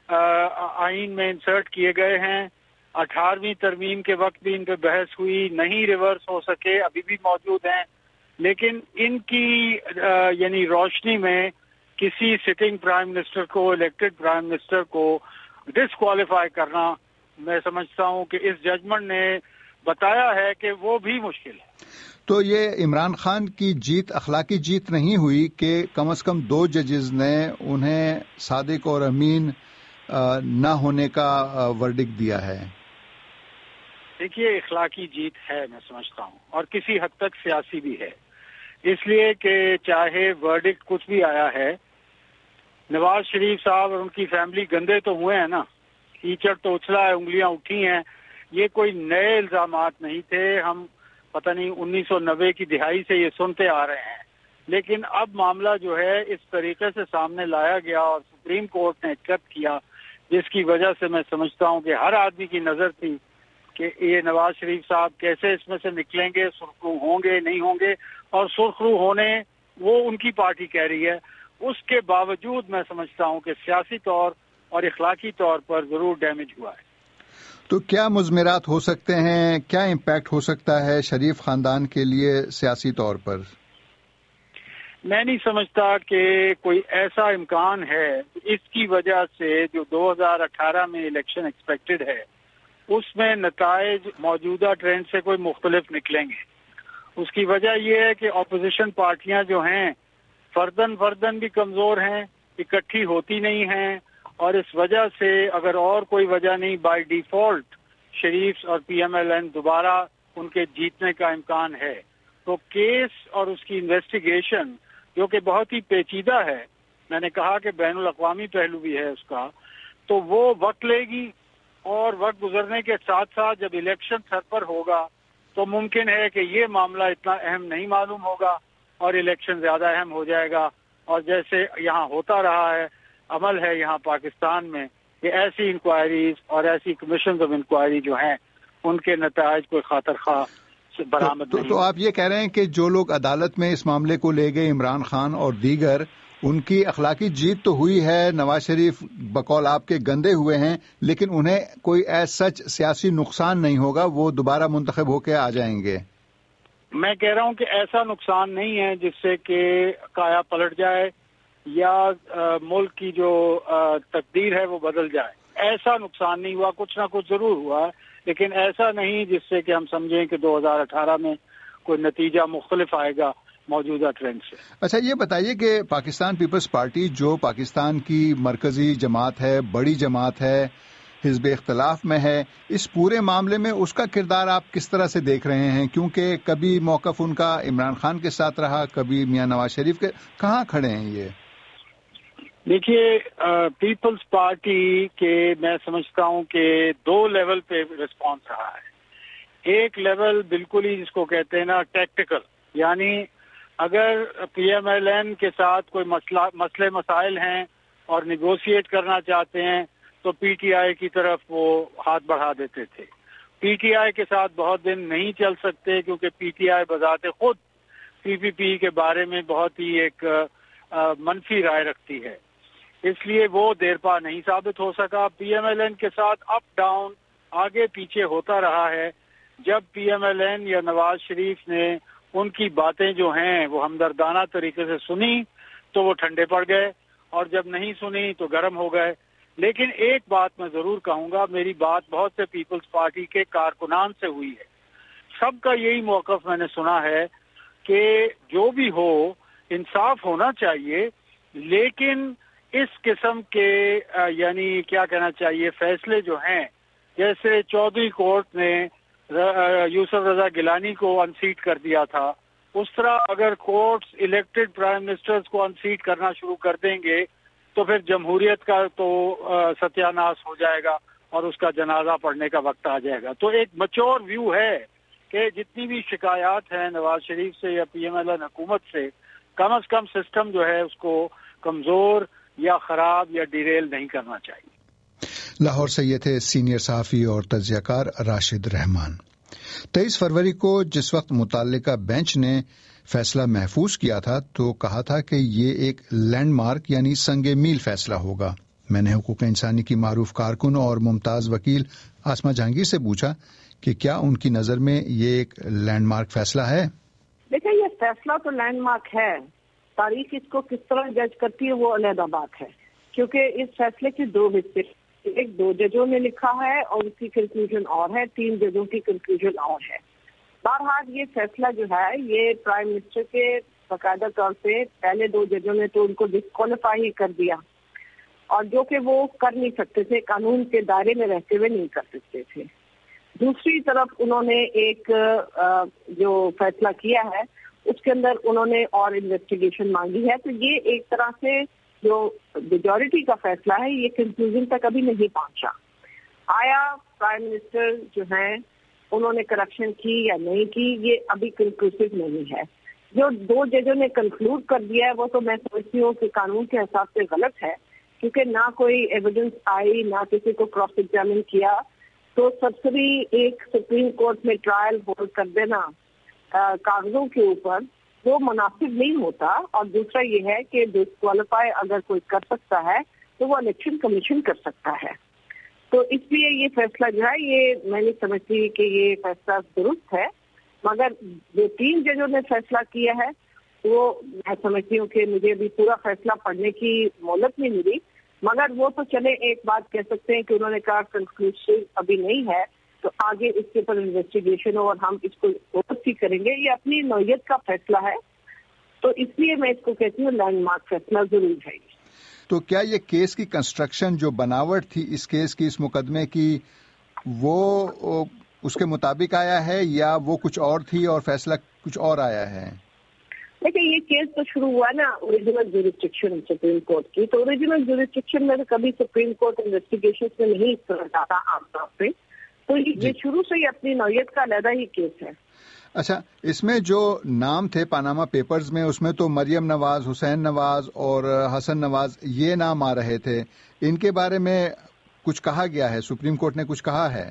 آئین میں انسرٹ کیے گئے ہیں، 18ویں ترمیم کے وقت بھی ان پہ بحث ہوئی، نہیں ریورس ہو سکے، ابھی بھی موجود ہیں، لیکن ان کی یعنی روشنی میں کسی سٹنگ پرائم منسٹر کو، الیکٹڈ پرائم منسٹر کو ڈسکوالیفائی کرنا، میں سمجھتا ہوں کہ اس ججمنٹ نے بتایا ہے کہ وہ بھی مشکل ہے۔ تو یہ عمران خان کی جیت اخلاقی جیت نہیں ہوئی کہ کم از کم 2 ججز نے انہیں صادق اور امین نہ ہونے کا ورڈکٹ دیا ہے؟ دیکھیے، اخلاقی جیت ہے میں سمجھتا ہوں، اور کسی حد تک سیاسی بھی ہے، اس لیے کہ چاہے ورڈکٹ کچھ بھی آیا ہے، نواز شریف صاحب اور ان کی فیملی گندے تو ہوئے ہیں نا، کیچڑ تو اچھلا ہے، انگلیاں اٹھی ہیں، یہ کوئی نئے الزامات نہیں تھے، ہم پتہ نہیں 1990 کی دہائی سے یہ سنتے آ رہے ہیں، لیکن اب معاملہ جو ہے اس طریقے سے سامنے لایا گیا اور سپریم کورٹ نے ایکسپٹ کیا، جس کی وجہ سے میں سمجھتا ہوں کہ ہر آدمی کی نظر تھی کہ یہ نواز شریف صاحب کیسے اس میں سے نکلیں گے، سرخرو ہوں گے نہیں ہوں گے، اور سرخرو ہونے وہ ان کی پارٹی کہہ رہی ہے، اس کے باوجود میں سمجھتا ہوں کہ سیاسی طور اور اخلاقی طور پر ضرور ڈیمیج ہوا ہے۔ تو کیا مضمرات ہو سکتے ہیں، کیا امپیکٹ ہو سکتا ہے شریف خاندان کے لیے سیاسی طور پر؟ میں نہیں سمجھتا کہ کوئی ایسا امکان ہے، اس کی وجہ سے جو 2018 میں الیکشن ایکسپیکٹڈ ہے اس میں نتائج موجودہ ٹرینڈ سے کوئی مختلف نکلیں گے۔ اس کی وجہ یہ ہے کہ اپوزیشن پارٹیاں جو ہیں فردن بھی کمزور ہیں، اکٹھی ہوتی نہیں ہیں، اور اس وجہ سے اگر اور کوئی وجہ نہیں، بائی ڈیفالٹ شریف اور PMLN دوبارہ ان کے جیتنے کا امکان ہے۔ تو کیس اور اس کی انویسٹیگیشن جو کہ بہت ہی پیچیدہ ہے، میں نے کہا کہ بین الاقوامی پہلو بھی ہے اس کا، تو وہ وقت لے گی، اور وقت گزرنے کے ساتھ ساتھ جب الیکشن سر پر ہوگا تو ممکن ہے کہ یہ معاملہ اتنا اہم نہیں معلوم ہوگا، اور الیکشن زیادہ اہم ہو جائے گا. اور جیسے یہاں ہوتا رہا ہے، عمل ہے یہاں پاکستان میں کہ ایسی انکوائریز اور ایسی کمیشنز آف انکوائری جو ہیں ان کے نتائج کوئی خاطر خواہ برآمد نہیں. تو آپ یہ کہہ رہے ہیں کہ جو لوگ عدالت میں اس معاملے کو لے گئے، عمران خان اور دیگر، ان کی اخلاقی جیت تو ہوئی ہے، نواز شریف بقول آپ کے گندے ہوئے ہیں، لیکن انہیں کوئی سچ سیاسی نقصان نہیں ہوگا، وہ دوبارہ منتخب ہو کے آ جائیں گے. میں کہہ رہا ہوں کہ ایسا نقصان نہیں ہے جس سے کہ کایا پلٹ جائے یا ملک کی جو تقدیر ہے وہ بدل جائے. ایسا نقصان نہیں ہوا، کچھ نہ کچھ ضرور ہوا، لیکن ایسا نہیں جس سے کہ ہم سمجھیں کہ 2018 میں کوئی نتیجہ مختلف آئے گا موجودہ ٹرینڈ سے. اچھا یہ بتائیے کہ پاکستان پیپلز پارٹی جو پاکستان کی مرکزی جماعت ہے، بڑی جماعت ہے، حزب اختلاف میں ہے، اس پورے معاملے میں اس کا کردار آپ کس طرح سے دیکھ رہے ہیں؟ کیونکہ کبھی موقف ان کا عمران خان کے ساتھ رہا، کبھی میاں نواز شریف کے، کہاں کھڑے ہیں یہ؟ دیکھیے پیپلز پارٹی کے میں سمجھتا ہوں کہ 2 لیول پہ رسپانس رہا ہے. ایک لیول بالکل ہی جس کو کہتے ہیں نا ٹیکٹیکل، یعنی اگر پی ایم ایل این کے ساتھ کوئی مسئلے مسائل ہیں اور نیگوشیٹ کرنا چاہتے ہیں تو پی ٹی آئی کی طرف وہ ہاتھ بڑھا دیتے تھے. پی ٹی آئی کے ساتھ بہت دن نہیں چل سکتے کیونکہ پی ٹی آئی بذات خود پی پی پی کے بارے میں بہت ہی ایک منفی رائے رکھتی ہے، اس لیے وہ دیر پا نہیں ثابت ہو سکا. پی ایم ایل این کے ساتھ اپ ڈاؤن آگے پیچھے ہوتا رہا ہے. جب پی ایم ایل این یا نواز شریف نے ان کی باتیں جو ہیں وہ ہمدردانہ طریقے سے سنی تو وہ ٹھنڈے پڑ گئے، اور جب نہیں سنی تو گرم ہو گئے. لیکن ایک بات میں ضرور کہوں گا، میری بات بہت سے پیپلز پارٹی کے کارکنان سے ہوئی ہے. سب کا یہی موقف میں نے سنا ہے کہ جو بھی ہو انصاف ہونا چاہیے، لیکن اس قسم کے یعنی کیا کہنا چاہیے فیصلے جو ہیں، جیسے چودھری کورٹ نے یوسف رضا گیلانی کو انسیٹ کر دیا تھا، اس طرح اگر کورٹس الیکٹڈ پرائم منسٹرز کو انسیٹ کرنا شروع کر دیں گے تو پھر جمہوریت کا تو ستیہ ناش ہو جائے گا اور اس کا جنازہ پڑھنے کا وقت آ جائے گا. تو ایک میچور ویو ہے کہ جتنی بھی شکایات ہیں نواز شریف سے یا پی ایم ایل این حکومت سے، کم از کم سسٹم جو ہے اس کو کمزور یا خراب یا ڈیریل نہیں کرنا چاہیے. لاہور سے یہ تھے سینئر صحافی اور تجزیہ کار راشد رحمان. 23 فروری کو جس وقت متعلقہ بینچ نے فیصلہ محفوظ کیا تھا تو کہا تھا کہ یہ ایک لینڈ مارک یعنی سنگ میل فیصلہ ہوگا. میں نے حقوق انسانی کی معروف کارکن اور ممتاز وکیل آسما جہانگیر سے پوچھا کہ کیا ان کی نظر میں یہ ایک لینڈ مارک فیصلہ ہے؟ دیکھیں یہ فیصلہ تو لینڈ مارک ہے، تاریخ اس کو کس طرح جج کرتی ہے وہ علیحدہ بات ہے، کیونکہ اس فیصلے کے 2 حصے، ایک 2 ججوں نے لکھا ہے اور اس کی کنکلوژن اور ہے، 3 ججوں کی کنکلوژن اور ہے. بہرحال یہ فیصلہ جو ہے یہ پرائم منسٹر کے باقاعدہ طور پہ پہلے 2 ججوں نے تو ان کو ڈسکوالیفائی ہی کر دیا، اور جو کہ وہ کر نہیں سکتے تھے، قانون کے دائرے میں رہتے ہوئے نہیں کر سکتے تھے. دوسری طرف انہوں نے ایک جو فیصلہ کیا ہے اس کے اندر انہوں نے اور انویسٹیگیشن مانگی ہے. تو یہ ایک طرح سے جو میجورٹی کا فیصلہ ہے یہ کنکلوژن تک ابھی نہیں پہنچا. آیا پرائم منسٹر جو ہیں انہوں نے کرپشن کی یا نہیں کی، یہ ابھی کنکلوسیو نہیں ہے. جو 2 ججوں نے کنکلوڈ کر دیا ہے وہ تو میں سمجھتی ہوں کہ قانون کے حساب سے غلط ہے، کیونکہ نہ کوئی ایویڈنس آئی، نہ کسی کو کراس ایگزامن کیا. تو سرسری ایک سپریم کورٹ میں ٹرائل ہولڈ کر دینا کاغذوں کے اوپر وہ مناسب نہیں ہوتا. اور دوسرا یہ ہے کہ ڈسکوالیفائی اگر کوئی کر سکتا ہے تو وہ الیکشن کمیشن کر سکتا ہے. تو اس لیے یہ فیصلہ جو ہے یہ میں نہیں سمجھتی کہ یہ فیصلہ درست ہے، مگر جو 3 ججوں نے فیصلہ کیا ہے وہ میں سمجھتی ہوں کہ مجھے ابھی پورا فیصلہ پڑھنے کی مہلت نہیں ملی، مگر وہ تو چلے ایک بات کہہ سکتے ہیں کہ انہوں نے کہا کنکلوسیو ابھی نہیں ہے تو آگے اس کے اوپر انویسٹیگیشن ہو اور ہم اس کو اوورسی کریں گے. یہ اپنی نوعیت کا فیصلہ ہے، تو اس لیے میں اس کو کہتی ہوں لینڈ مارک فیصلہ ضرور ہے. تو کیا یہ کیس کی کنسٹرکشن جو بناوٹ تھی اس کیس کی، اس مقدمے کی، وہ اس کے مطابق آیا ہے یا وہ کچھ اور تھی اور فیصلہ کچھ اور آیا ہے؟ دیکھیں یہ کیس تو شروع ہوا نا اوریجنل جوریسڈکشن سپریم کورٹ کی، تو اوریجنل جوریسڈکشن میں کبھی سپریم کورٹ انویسٹیگیشن میں نہیں اس طرح جاتا عام طور پہ. تو یہ شروع سے ہی اپنی نوعیت کا علیحدہ ہی کیس ہے. اچھا، اس میں جو نام تھے پاناما پیپرز میں، اس میں تو مریم نواز، حسین نواز اور حسن نواز یہ نام آ رہے تھے. ان کے بارے میں کچھ کہا گیا ہے؟ سپریم کورٹ نے کچھ کہا ہے؟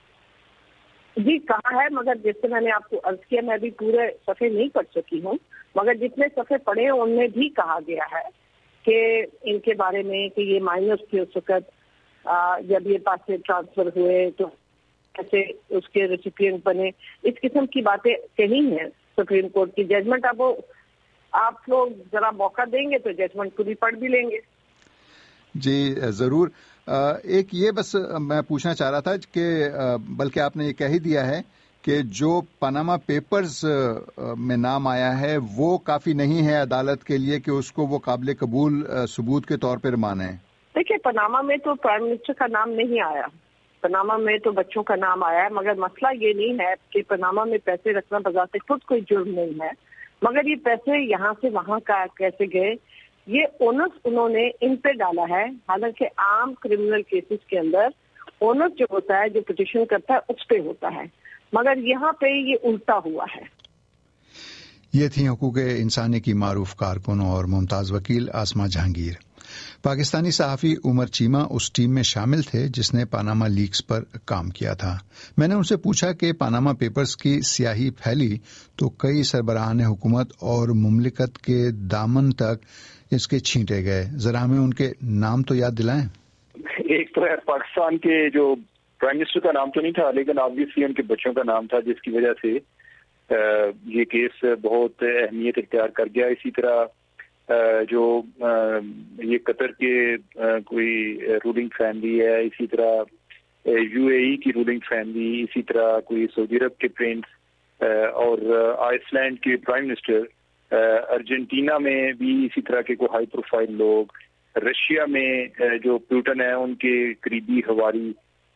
جی کہا ہے، مگر جیسے میں نے آپ کو عرض کیا، میں بھی پورے صفحے نہیں پڑھ سکی ہوں، مگر جتنے صفحے پڑھے ہیں ان میں بھی کہا گیا ہے کہ ان کے بارے میں کہ یہ مائنرز تھے اس وقت جب یہ پاس سے ٹرانسفر ہوئے تو کیسے اس کے ریسیپینٹ بنے. اس قسم کی باتیں کہی ہیں سپریم کورٹ کی ججمنٹ. اب آپ لوگ ذرا موقع دیں گے تو ججمنٹ کو بھی پڑھ بھی لیں گے. جی ضرور. ایک یہ بس میں پوچھنا چاہ رہا تھا کہ بلکہ آپ نے یہ کہہ ہی دیا ہے کہ جو پاناما پیپرز میں نام آیا ہے وہ کافی نہیں ہے عدالت کے لیے کہ اس کو وہ قابل قبول ثبوت کے طور پر مانیں. دیکھیے، پاناما میں تو پرائم منسٹر کا نام نہیں آیا، پاناما میں تو بچوں کا نام آیا ہے، مگر مسئلہ یہ نہیں ہے کہ پاناما میں پیسے رکھنا بذات خود کوئی جرم نہیں ہے، مگر یہ پیسے یہاں سے وہاں کا کیسے گئے یہ اونس انہوں نے ان پہ ڈالا ہے. حالانکہ عام کرمنل کیسز کے اندر اونس جو ہوتا ہے، جو پٹیشن کرتا ہے اس پہ ہوتا ہے، مگر یہاں پہ یہ الٹا ہوا ہے. یہ تھی حقوق انسانی کی معروف کارکن اور ممتاز وکیل آسما جہانگیر. پاکستانی صحافی عمر چیمہ اس ٹیم میں شامل تھے جس نے پاناما لیکس پر کام کیا تھا. میں نے ان سے پوچھا کہ پاناما پیپرز کی سیاہی پھیلی تو کئی سربراہان حکومت اور مملکت کے دامن تک اس کے چھینٹے گئے. ذرا ہمیں ان کے نام تو یاد دلائیں. ایک تو ہے پاکستان کے جو پرائم منسٹر کا نام تو نہیں تھا، لیکن آبویسلی ان کے بچوں کا نام تھا، جس کی وجہ سے یہ کیس بہت اہمیت اختیار کر گیا. اسی طرح جو یہ قطر کے کوئی رولنگ فیملی ہے، اسی طرح یو اے ای کی رولنگ فیملی، اسی طرح کوئی سعودی عرب کے پرنس اور آئس لینڈ کے پرائم منسٹر، ارجنٹینا میں بھی اسی طرح کے کوئی ہائی پروفائل لوگ، رشیا میں جو پوٹن ہیں ان کے قریبی ہواری،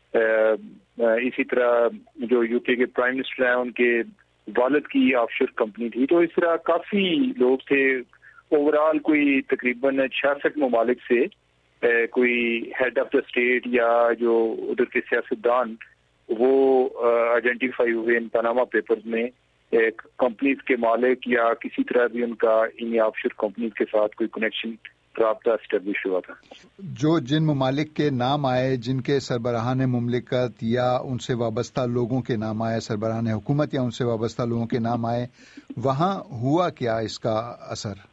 اسی طرح جو یو کے پرائم منسٹر ہیں ان کے والد کی آف شور کمپنی تھی. تو اس طرح کافی لوگ تھے. اوور آل کوئی تقریباً 66 ممالک سے کوئی ہیڈ آف دا اسٹیٹ یا جو ادھر کے سیاستدان وہ آئیڈینٹیفائی ہوئے ان پاناما پیپرز میں. کمپنیز کے مالک یا کسی طرح بھی ان کا ان آف شور کمپنیز کے ساتھ کوئی کنیکشن رابطہ اسٹیبلش ہوا تھا. جو جن ممالک کے نام آئے، جن کے سربراہان مملکت یا ان سے وابستہ لوگوں کے نام آئے، سربراہان حکومت یا ان سے وابستہ لوگوں کے نام آئے، وہاں ہوا کیا اس کا اثر؟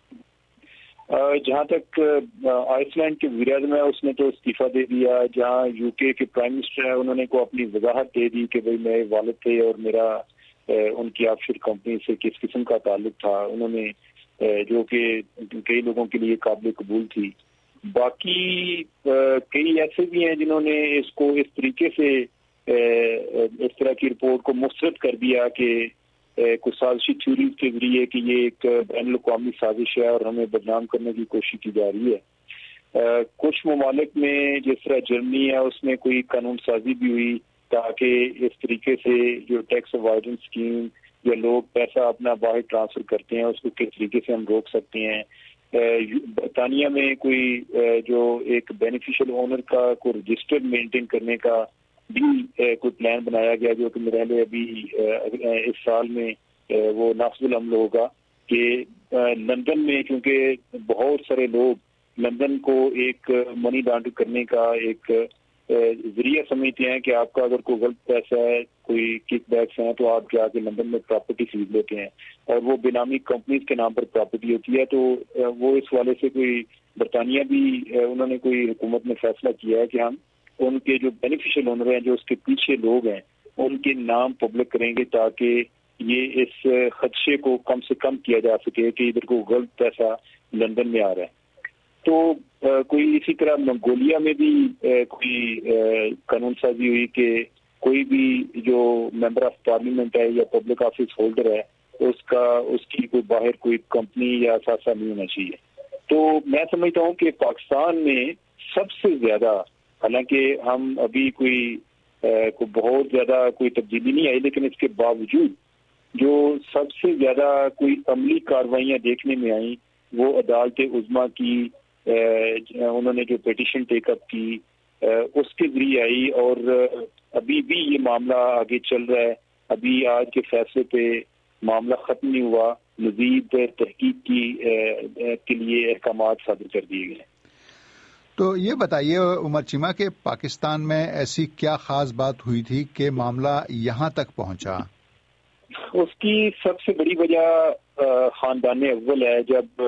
جہاں تک آئس لینڈ کے وزیر اعظم ہے اس نے تو استعفیٰ دے دیا. جہاں یو کے پرائم منسٹر ہے انہوں نے کو اپنی وضاحت دے دی کہ بھئی میرے والد تھے اور میرا ان کی آف شور کمپنی سے کس قسم کا تعلق تھا. انہوں نے جو کہ کئی لوگوں کے لیے قابل قبول تھی. باقی کئی ایسے بھی ہیں جنہوں نے اس کو اس طریقے سے اس طرح کی رپورٹ کو مسترد کر دیا کہ کچھ سازشی تھیوریز کے ذریعے کہ یہ ایک بین الاقوامی سازش ہے اور ہمیں بدنام کرنے کی کوشش کی جا رہی ہے. کچھ ممالک میں جس طرح جرمنی ہے اس میں کوئی قانون سازی بھی ہوئی تاکہ اس طریقے سے جو ٹیکس اوائڈنس اسکیم یا لوگ پیسہ اپنا باہر ٹرانسفر کرتے ہیں اس کو کس طریقے سے ہم روک سکتے ہیں. برطانیہ میں کوئی جو ایک بینیفیشل اونر کا کوئی رجسٹر مینٹین کرنے کا بھی کوئی پلان بنایا گیا جو کہ میرے لیے ابھی اس سال میں وہ نافذ العمل ہوگا کہ لندن میں کیونکہ بہت سارے لوگ لندن کو ایک منی لانڈر کرنے کا ایک ذریعہ سمجھتے ہیں کہ آپ کا اگر کوئی غلط پیسہ ہے، کوئی کک بیکس ہیں تو آپ جا کے لندن میں پراپرٹی خرید لیتے ہیں اور وہ بینامی کمپنیز کے نام پر پراپرٹی ہوتی ہے. تو وہ اس والے سے کوئی برطانیہ بھی انہوں نے کوئی حکومت نے فیصلہ کیا ہے کہ ہم ان کے جو بینیفیشل اونر ہیں جو اس کے پیچھے لوگ ہیں ان کے نام پبلک کریں گے تاکہ یہ اس خدشے کو کم سے کم کیا جا سکے کہ ادھر کو غلط پیسہ لندن میں آ رہا ہے. تو کوئی اسی طرح منگولیا میں بھی کوئی قانون سازی ہوئی کہ کوئی بھی جو ممبر آف پارلیمنٹ ہے یا پبلک آفس ہولڈر ہے اس کی کوئی باہر کوئی کمپنی یا ساتھ نہیں ہونا چاہیے. تو میں سمجھتا ہوں کہ پاکستان میں سب سے زیادہ، حالانکہ ہم ابھی کوئی بہت زیادہ کوئی تبدیلی نہیں آئی، لیکن اس کے باوجود جو سب سے زیادہ کوئی عملی کارروائیاں دیکھنے میں آئیں وہ عدالت عظمیٰ کی انہوں نے جو پیٹیشن ٹیک اپ کی اس کے ذریعے آئی. اور ابھی بھی یہ معاملہ آگے چل رہا ہے. ابھی آج کے فیصلے پہ معاملہ ختم نہیں ہوا, مزید تحقیق کے لیے احکامات صادر کر دیے گئے. تو یہ بتائیے عمر چیمہ کہ پاکستان میں ایسی کیا خاص بات ہوئی تھی کہ معاملہ یہاں تک پہنچا؟ اس کی سب سے بڑی وجہ خاندان اول ہے. جب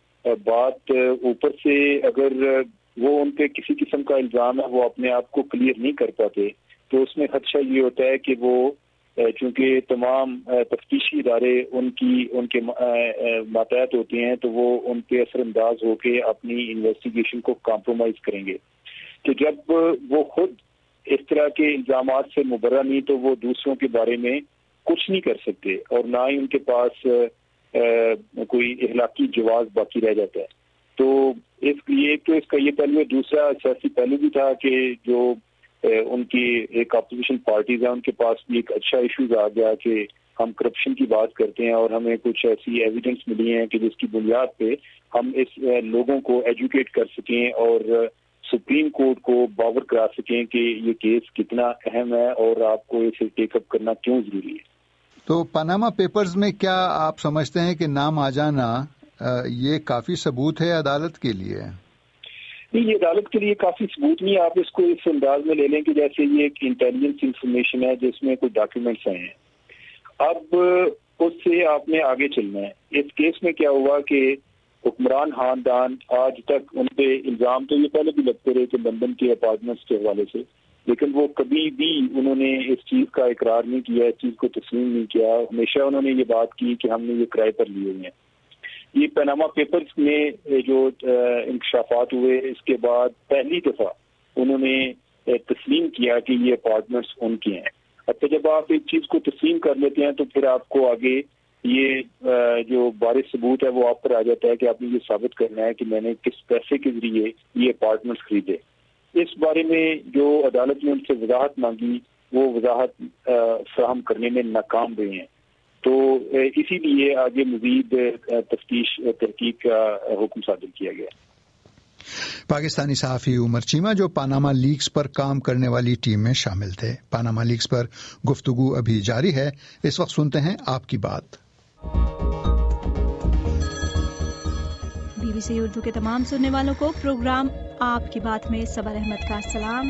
بات اوپر سے اگر وہ ان پہ کسی قسم کا الزام ہے وہ اپنے آپ کو کلیئر نہیں کر پاتے تو اس میں خدشہ یہ ہوتا ہے کہ وہ چونکہ تمام تفتیشی ادارے ان کے ماتحت ہوتے ہیں تو وہ ان پہ اثر انداز ہو کے اپنی انویسٹیگیشن کو کمپرومائز کریں گے. تو جب وہ خود اس طرح کے الزامات سے مبرہ نہیں تو وہ دوسروں کے بارے میں کچھ نہیں کر سکتے اور نہ ہی ان کے پاس کوئی اخلاقی جواز باقی رہ جاتا ہے. تو اس کا یہ پہلو ہے. دوسرا سیاسی پہلو بھی تھا کہ جو ان کی ایک اپوزیشن پارٹیز ہیں ان کے پاس بھی ایک اچھا ایشوز آ گیا کہ ہم کرپشن کی بات کرتے ہیں اور ہمیں کچھ ایسی ایویڈنس ملی ہیں کہ جس کی بنیاد پہ ہم اس لوگوں کو ایجوکیٹ کر سکیں اور سپریم کورٹ کو باور کرا سکیں کہ یہ کیس کتنا اہم ہے اور آپ کو اسے ٹیک اپ کرنا کیوں ضروری ہے. تو پاناما پیپرز میں کیا آپ سمجھتے ہیں کہ نام آ جانا یہ کافی ثبوت ہے عدالت کے لیے؟ نہیں, یہ عدالت کے لیے کافی ثبوت نہیں. آپ اس کو اس انداز میں لے لیں کہ جیسے یہ ایک انٹیلیجنس انفارمیشن ہے جس میں کوئی ڈاکیومنٹس آئے ہیں. اب اس سے آپ نے آگے چلنا ہے. اس کیس میں کیا ہوا کہ حکمران خاندان آج تک ان پہ الزام تو یہ پہلے بھی لگتے رہے کہ لندن کے اپارٹمنٹس کے حوالے سے, لیکن وہ کبھی بھی انہوں نے اس چیز کا اقرار نہیں کیا, اس چیز کو تسلیم نہیں کیا. ہمیشہ انہوں نے یہ بات کی کہ ہم نے یہ کرائے پر لیے ہوئے ہیں. یہ پاناما پیپرز میں جو انکشافات ہوئے اس کے بعد پہلی دفعہ انہوں نے تسلیم کیا کہ یہ اپارٹمنٹس ان کے ہیں. اب جب آپ ایک چیز کو تسلیم کر لیتے ہیں تو پھر آپ کو آگے یہ جو بارش ثبوت ہے وہ آپ پر آ جاتا ہے کہ آپ نے یہ ثابت کرنا ہے کہ میں نے کس پیسے کے ذریعے یہ اپارٹمنٹس خریدے. اس بارے میں جو عدالت نے ان سے وضاحت مانگی وہ وضاحت فراہم کرنے میں ناکام رہے ہیں. تو اسی لیے آگے مزید تفتیش تحقیق کا حکم صادر کیا گیا. پاکستانی صحافی عمر چیمہ جو پاناما لیکس پر کام کرنے والی ٹیم میں شامل تھے. پاناما لیکس پر گفتگو ابھی جاری ہے. اس وقت سنتے ہیں آپ کی بات. BBC اردو کے تمام سننے والوں کو پروگرام آپ کی بات میں صبر احمد کا سلام.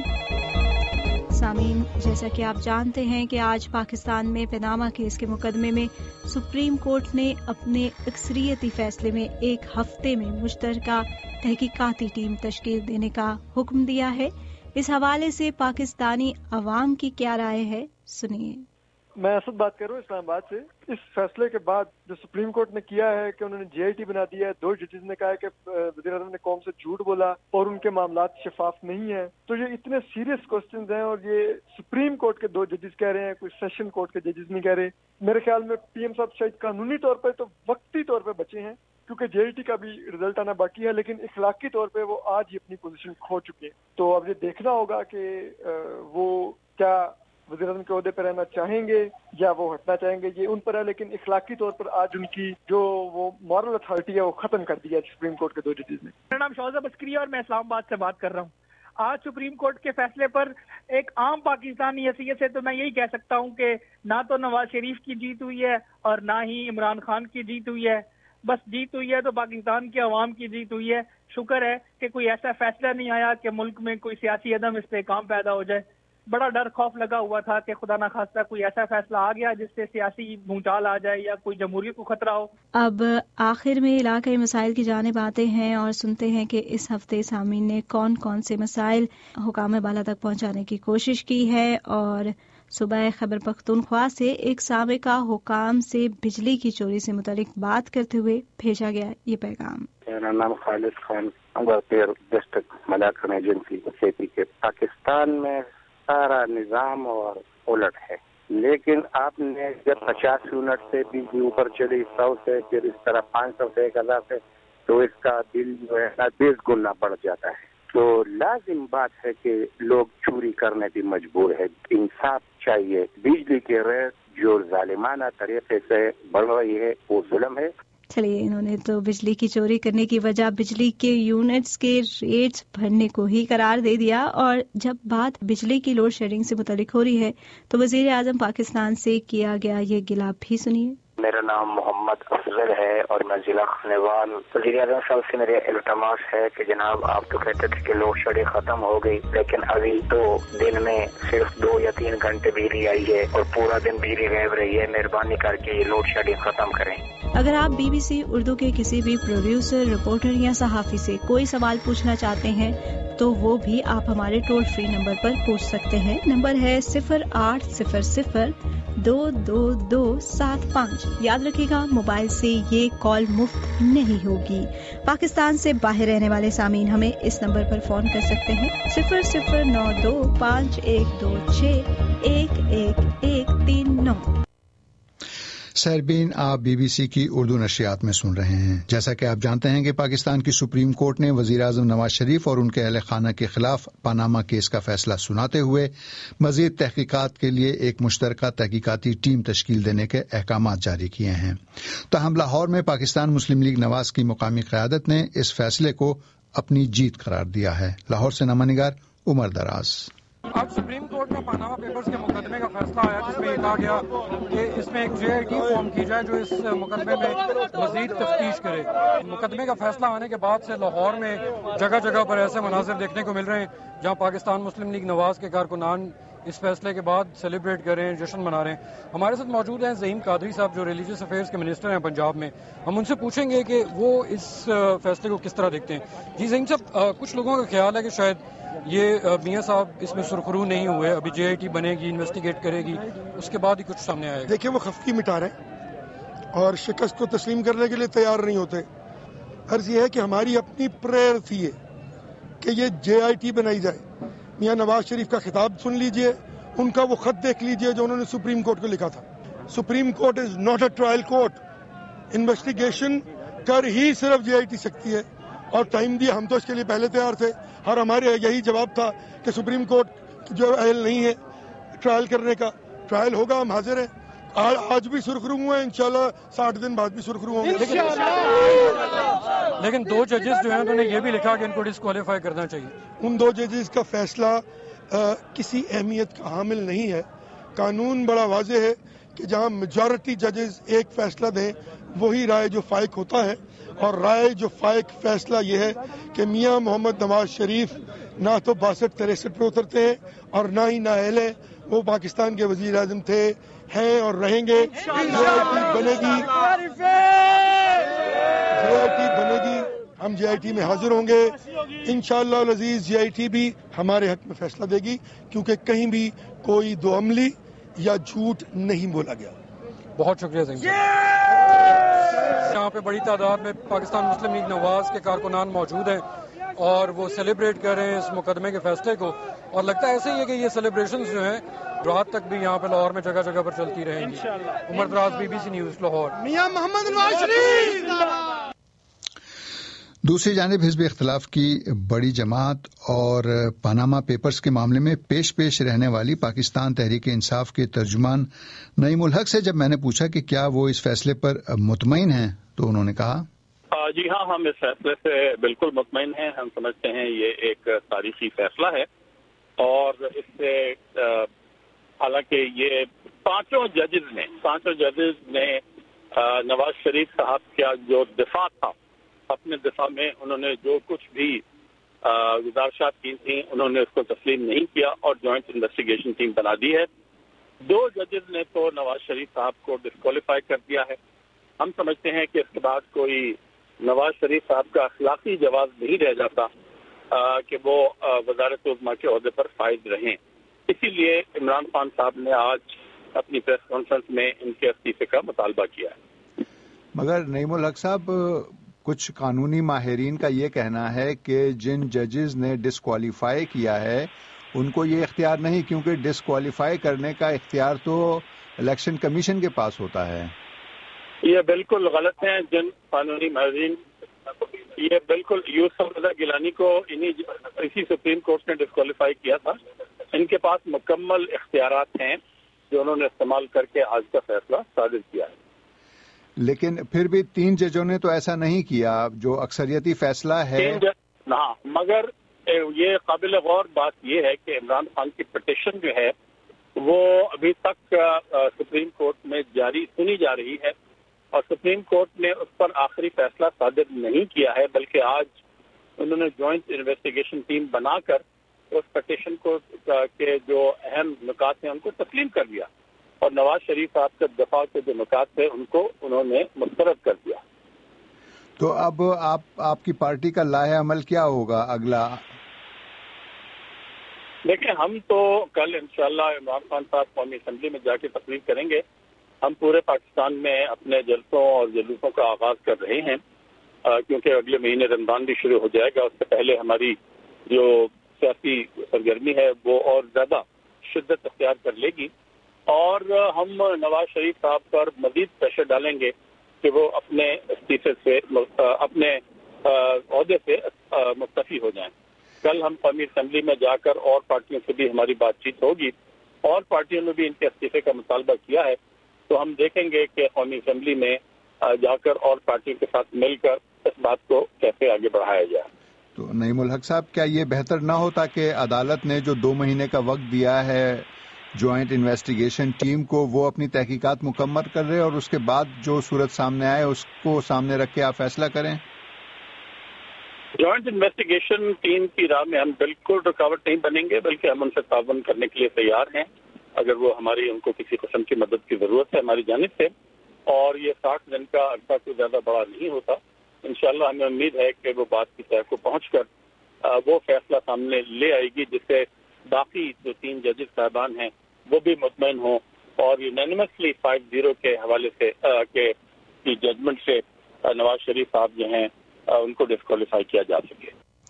سامعین، جیسا کہ آپ جانتے ہیں کہ آج پاکستان میں پاناما کیس کے مقدمے میں سپریم کورٹ نے اپنے اکثریتی فیصلے میں ایک ہفتے میں مشترکہ تحقیقاتی ٹیم تشکیل دینے کا حکم دیا ہے. اس حوالے سے پاکستانی عوام کی کیا رائے ہے، سنیے. میں اسد بات کر رہا ہوں اسلام آباد سے. اس فیصلے کے بعد جو سپریم کورٹ نے کیا ہے کہ انہوں نے GIT بنا دیا ہے. 2 ججز نے کہا ہے کہ وزیر اعظم نے قوم سے جھوٹ بولا اور ان کے معاملات شفاف نہیں ہیں. تو یہ اتنے سیریس کوسچنز ہیں اور یہ سپریم کورٹ کے 2 ججز کہہ رہے ہیں, کوئی سیشن کورٹ کے ججز نہیں کہہ رہے. میرے خیال میں PM صاحب شاید قانونی طور پہ تو وقتی طور پہ بچے ہیں کیونکہ GIT کا بھی رزلٹ آنا باقی ہے, لیکن اخلاقی طور پہ وہ آج ہی اپنی پوزیشن کھو چکے ہیں. تو اب یہ دیکھنا ہوگا کہ وہ کیا وزیر اعظم کے عہدے پہ رہنا چاہیں گے یا وہ ہٹنا چاہیں گے, یہ ان پر ہے. لیکن اخلاقی طور پر آج ان کی جو وہ مورل اتھارٹی ہے وہ ختم کر دیا سپریم کورٹ کے 2 ججز نے. میرا نام شوزہ بسکری ہے اور میں اسلام آباد سے بات کر رہا ہوں. آج سپریم کورٹ کے فیصلے پر ایک عام پاکستانی حیثیت سے تو میں یہی کہہ سکتا ہوں کہ نہ تو نواز شریف کی جیت ہوئی ہے اور نہ ہی عمران خان کی جیت ہوئی ہے. بس جیت ہوئی ہے تو پاکستان کے عوام کی جیت ہوئی ہے. شکر ہے کہ کوئی ایسا فیصلہ نہیں آیا کہ ملک میں کوئی سیاسی عدم استحکام پیدا ہو جائے. بڑا ڈر خوف لگا ہوا تھا کہ خدا نہ خواستہ کوئی ایسا فیصلہ آ گیا جس سے سیاسی بھونچال آ جائے یا کوئی جمہوریت کو خطرہ ہو. اب آخر میں علاقائی مسائل کی جانب آتے ہیں اور سنتے ہیں کہ اس ہفتے سامعین نے کون کون سے مسائل حکام بالا تک پہنچانے کی کوشش کی ہے. اور صبح خیبر پختونخوا سے ایک سامع کا حکام سے بجلی کی چوری سے متعلق بات کرتے ہوئے بھیجا گیا یہ پیغام. میرا نام خالد خان, ڈسٹرکٹ ملاکنڈ ایجنسی کھیتی کے. پاکستان میں سارا نظام اور الٹ ہے, لیکن آپ نے جب 50 یونٹ سے بجلی اوپر چلی 100 سے, پھر اس طرح 500 سے 1000 سے, تو اس کا بل جو ہے 20 گنا بڑھ جاتا ہے. تو لازم بات ہے کہ لوگ چوری کرنے بھی مجبور ہے. انصاف چاہیے. بجلی کے ریٹ جو ظالمانہ طریقے سے بڑھ رہی ہے وہ ظلم ہے. چلیے، انہوں نے تو بجلی کی چوری کرنے کی وجہ بجلی کے یونٹس کے ریٹس بڑھنے کو ہی قرار دے دیا، اور جب بات بجلی کی لوڈ شیڈنگ سے متعلق ہو رہی ہے تو وزیر اعظم پاکستان سے کیا گیا یہ گلا بھی سنیے۔ میرا نام محمد افضل ہے اور میں ضلع خانوال۔ وزیر اعظم صاحب سے میرے التماس ہے کہ جناب آپ تو کہتے تھے کہ لوڈ شیڈنگ ختم ہو گئی، لیکن ابھی تو دن میں صرف 2 یا 3 گھنٹے بجلی آئی ہے اور پورا دن بجلی غائب رہی ہے۔ مہربانی کر کے یہ لوڈ شیڈنگ ختم کریں۔ اگر آپ BBC اردو کے کسی بھی پروڈیوسر، رپورٹر یا صحافی سے کوئی سوال پوچھنا چاہتے ہیں تو وہ بھی آپ ہمارے ٹول فری نمبر پر پوچھ سکتے ہیں۔ نمبر ہے 0800-222-75۔ یاد رکھیے گا، موبائل سے یہ کال مفت نہیں ہوگی۔ پاکستان سے باہر رہنے والے سامعین ہمیں اس نمبر پر فون کر سکتے ہیں 00925112611139۔ سیربین، آپ BBC کی اردو نشریات میں سن رہے ہیں۔ جیسا کہ آپ جانتے ہیں کہ پاکستان کی سپریم کورٹ نے وزیر اعظم نواز شریف اور ان کے اہل خانہ کے خلاف پاناما کیس کا فیصلہ سناتے ہوئے مزید تحقیقات کے لیے ایک مشترکہ تحقیقاتی ٹیم تشکیل دینے کے احکامات جاری کیے ہیں۔ تاہم لاہور میں پاکستان مسلم لیگ نواز کی مقامی قیادت نے اس فیصلے کو اپنی جیت قرار دیا ہے۔ لاہور سے نامہ نگار عمر دراز۔ آج سپریم کورٹ میں پاناما پیپرز کے مقدمے کا فیصلہ آیا، جس میں یہ کہا گیا کہ اس میں ایک JIT فارم کی جائے جو اس مقدمے میں مزید تفتیش کرے۔ مقدمے کا فیصلہ آنے کے بعد سے لاہور میں جگہ جگہ پر ایسے مناظر دیکھنے کو مل رہے ہیں جہاں پاکستان مسلم لیگ نواز کے کارکنان اس فیصلے کے بعد سیلیبریٹ کر رہے ہیں، جشن منا رہے ہیں۔ ہمارے ساتھ موجود ہیں زعیم قادری صاحب جو ریلیجیس افیئرز کے منسٹر ہیں پنجاب میں۔ ہم ان سے پوچھیں گے کہ وہ اس فیصلے کو کس طرح دیکھتے ہیں۔ جی زعیم صاحب، کچھ لوگوں کا خیال ہے کہ شاید یہ میاں صاحب اس میں سرخرو نہیں ہوئے، ابھی JIT بنے گی، انویسٹیگیٹ کرے گی، اس کے بعد ہی کچھ سامنے آئے گا۔ دیکھیں، وہ خفگی مٹا رہے ہیں اور شکست کو تسلیم کرنے کے لیے تیار نہیں ہوتے۔ عرض یہ ہے کہ ہماری اپنی پریئر تھی کہ یہ JIT بنائی جائے۔ میاں نواز شریف کا خطاب سن لیجئے، ان کا وہ خط دیکھ لیجئے جو انہوں نے سپریم کورٹ کو لکھا تھا۔ Supreme court is not a trial court. Investigation کر ہی صرف JIT سکتی ہے، اور ٹائم دیا، ہم تو اس کے لیے پہلے تیار تھے، اور ہمارے یہی جواب تھا کہ سپریم کورٹ جو اہل نہیں ہے ٹرائل کرنے کا۔ ٹرائل ہوگا، ہم حاضر ہیں۔ آج بھی سرخرو ہوئے ہیں، انشاءاللہ 60 دن بعد بھی سرخرو ہوں گے۔ لیکن 2 ججز جو ہیں انہوں نے یہ بھی لکھا کہ ان کو ڈسکوالیفائی کرنا چاہیے۔ ان 2 ججز کا فیصلہ کسی اہمیت کا حامل نہیں ہے۔ قانون بڑا واضح ہے کہ جہاں میجورٹی ججز ایک فیصلہ دیں وہی رائے جو فائق ہوتا ہے، اور رائے جو فائق فیصلہ یہ ہے کہ میاں محمد نواز شریف نہ تو 62-63 پہ اترتے ہیں اور نہ ہی نااہل ہیں۔ وہ پاکستان کے وزیر اعظم تھے، ہیں اور رہیں گے۔ JIT بنے گی، ہم JIT میں حاضر ہوں گے انشاءاللہ العزیز۔ JIT بھی ہمارے حق میں فیصلہ دے گی، کیونکہ کہیں بھی کوئی دو عملی یا جھوٹ نہیں بولا گیا۔ بہت شکریہ زعیم صاحب۔ یہاں پہ بڑی تعداد میں پاکستان مسلم لیگ نواز کے کارکنان موجود ہیں اور وہ سیلیبریٹ کر رہے ہیں اس مقدمے کے فیصلے کو، اور لگتا ہے ایسے ہی ہے کہ یہ سیلیبریشنز جو ہیں رات تک بھی یہاں پہ لاہور میں جگہ جگہ پر چلتی رہیں گی۔ عمر دراز، BBC نیوز، لاہور۔ میاں محمد نواز شریف۔ دوسری جانب حزب اختلاف کی بڑی جماعت اور پاناما پیپرز کے معاملے میں پیش رہنے والی پاکستان تحریک انصاف کے ترجمان نعیم الحق سے جب میں نے پوچھا کہ کیا وہ اس فیصلے پر مطمئن ہیں تو انہوں نے کہا، جی ہاں، ہم اس فیصلے سے بالکل مطمئن ہیں۔ ہم سمجھتے ہیں یہ ایک تاریخی فیصلہ ہے، اور اس سے حالانکہ یہ پانچوں ججز نے نواز شریف صاحب کا جو دفاع تھا، اپنے دفاع میں انہوں نے جو کچھ بھی گزارشات کی تھیں انہوں نے اس کو تسلیم نہیں کیا اور جوائنٹ انویسٹیگیشن ٹیم بنا دی ہے۔ 2 ججز نے تو نواز شریف صاحب کو ڈسکوالیفائی کر دیا ہے۔ ہم سمجھتے ہیں کہ اس کے بعد کوئی نواز شریف صاحب کا اخلاقی جواز نہیں رہ جاتا کہ وہ وزارت عظمیٰ کے عہدے پر فائز رہیں۔ اسی لیے عمران خان صاحب نے آج اپنی پریس کانفرنس میں ان کے استعفے کا مطالبہ کیا ہے۔ مگر نعیم الحق صاحب، کچھ قانونی ماہرین کا یہ کہنا ہے کہ جن ججز نے ڈسکوالیفائی کیا ہے ان کو یہ اختیار نہیں، کیونکہ ڈسکوالیفائی کرنے کا اختیار تو الیکشن کمیشن کے پاس ہوتا ہے۔ یہ بالکل غلط ہیں جن قانونی ماہرین، یہ بالکل یوسف رضا گیلانی کو اسی سپریم کورٹ نے ڈسکوالیفائی کیا تھا۔ ان کے پاس مکمل اختیارات ہیں جو انہوں نے استعمال کر کے آج کا فیصلہ صادر کیا ہے۔ لیکن پھر بھی 3 ججوں نے تو ایسا نہیں کیا جو اکثریتی فیصلہ ہے. ہاں، مگر یہ قابل غور بات یہ ہے کہ عمران خان کی پٹیشن جو ہے وہ ابھی تک سپریم کورٹ میں جاری سنی جا رہی ہے، اور سپریم کورٹ نے اس پر آخری فیصلہ صادر نہیں کیا ہے، بلکہ آج انہوں نے جوائنٹ انویسٹیگیشن ٹیم بنا کر اس پٹیشن کو کے جو اہم نکات ہیں ان کو تسلیم کر دیا، اور نواز شریف صاحب کے دفاع کے جو نکات تھے ان کو انہوں نے مسترد کر دیا. تو اب آپ کی پارٹی کا لائحہ عمل کیا ہوگا اگلا؟ دیکھیں، ہم تو کل انشاءاللہ عمران خان صاحب قومی اسمبلی میں جا کے تقریر کریں گے. ہم پورے پاکستان میں اپنے جلسوں اور جلوسوں کا آغاز کر رہے ہیں، کیونکہ اگلے مہینے رمضان بھی شروع ہو جائے گا. اس سے پہلے ہماری جو سیاسی سرگرمی ہے وہ اور زیادہ شدت اختیار کر لے گی، اور ہم نواز شریف صاحب پر مزید پریشر ڈالیں گے کہ وہ اپنے استعفے سے اپنے عہدے سے مستعفی ہو جائیں. کل ہم قومی اسمبلی میں جا کر اور پارٹیوں سے بھی ہماری بات چیت ہوگی، اور پارٹیوں نے بھی ان کے استعفے کا مطالبہ کیا ہے، تو ہم دیکھیں گے کہ قومی اسمبلی میں جا کر اور پارٹیوں کے ساتھ مل کر اس بات کو کیسے آگے بڑھایا جائے. تو نعیم الحق صاحب، کیا یہ بہتر نہ ہوتا کہ عدالت نے جو 2 مہینے کا وقت دیا ہے جوائنٹ انویسٹیگیشن ٹیم کو، وہ اپنی تحقیقات مکمل کر رہے اور اس کے بعد جو صورت سامنے آئے اس کو سامنے رکھ کے آپ فیصلہ کریں؟ جوائنٹ انویسٹیگیشن ٹیم کی راہ میں ہم بالکل رکاوٹ نہیں بنیں گے، بلکہ ہم ان سے تعاون کرنے کے لیے تیار ہیں اگر وہ ان کو کسی قسم کی مدد کی ضرورت ہے ہماری جانب سے. اور یہ 60 دن کا عرصہ کوئی زیادہ بڑا نہیں ہوتا. انشاءاللہ ہمیں امید ہے کہ وہ بات کی تہہ کو پہنچ کر وہ فیصلہ سامنے لے آئے گی جس سے باقی جو 3 ججز صاحبان ہیں وہ بھی مطمئن ہوں، اور یونینیمسلی 5-0 کے حوالے سے کی ججمنٹ سے نواز شریف صاحب جو ہیں ان کو ڈسکوالیفائی کیا جا سکے.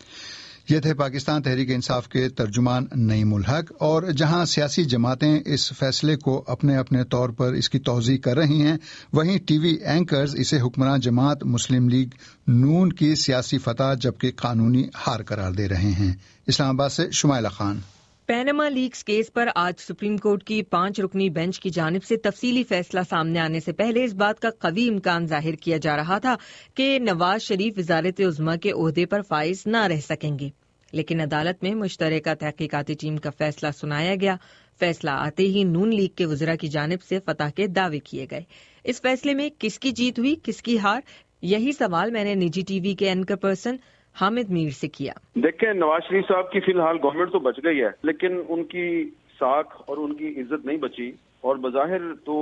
یہ تھے پاکستان تحریک انصاف کے ترجمان نعیم الحق. اور جہاں سیاسی جماعتیں اس فیصلے کو اپنے اپنے طور پر اس کی توضیح کر رہی ہیں، وہیں ٹی وی اینکرز اسے حکمراں جماعت مسلم لیگ نون کی سیاسی فتح جبکہ قانونی ہار قرار دے رہے ہیں. اسلام آباد سے Shumaila Khan. Panama leaks case پر آج سپریم کورٹ کی 5 رکنی بینچ کی جانب سے تفصیلی فیصلہ سامنے آنے سے پہلے اس بات کا قوی امکان ظاہر کیا جا رہا تھا کہ نواز شریف وزارت عظمیٰ کے عہدے پر فائز نہ رہ سکیں گے، لیکن عدالت میں مشترکہ تحقیقاتی ٹیم کا فیصلہ سنایا گیا. فیصلہ آتے ہی نون لیگ کے وزراء کی جانب سے فتح کے دعوے کیے گئے. اس فیصلے میں کس کی جیت ہوئی، کس کی ہار، یہی سوال میں نے نجی ٹی وی کے اینکر پرسن حامد میر سے کیا. دیکھیں، نواز شریف صاحب کی فی الحال گورنمنٹ تو بچ گئی ہے، لیکن ان کی ساکھ اور ان کی عزت نہیں بچی، اور بظاہر تو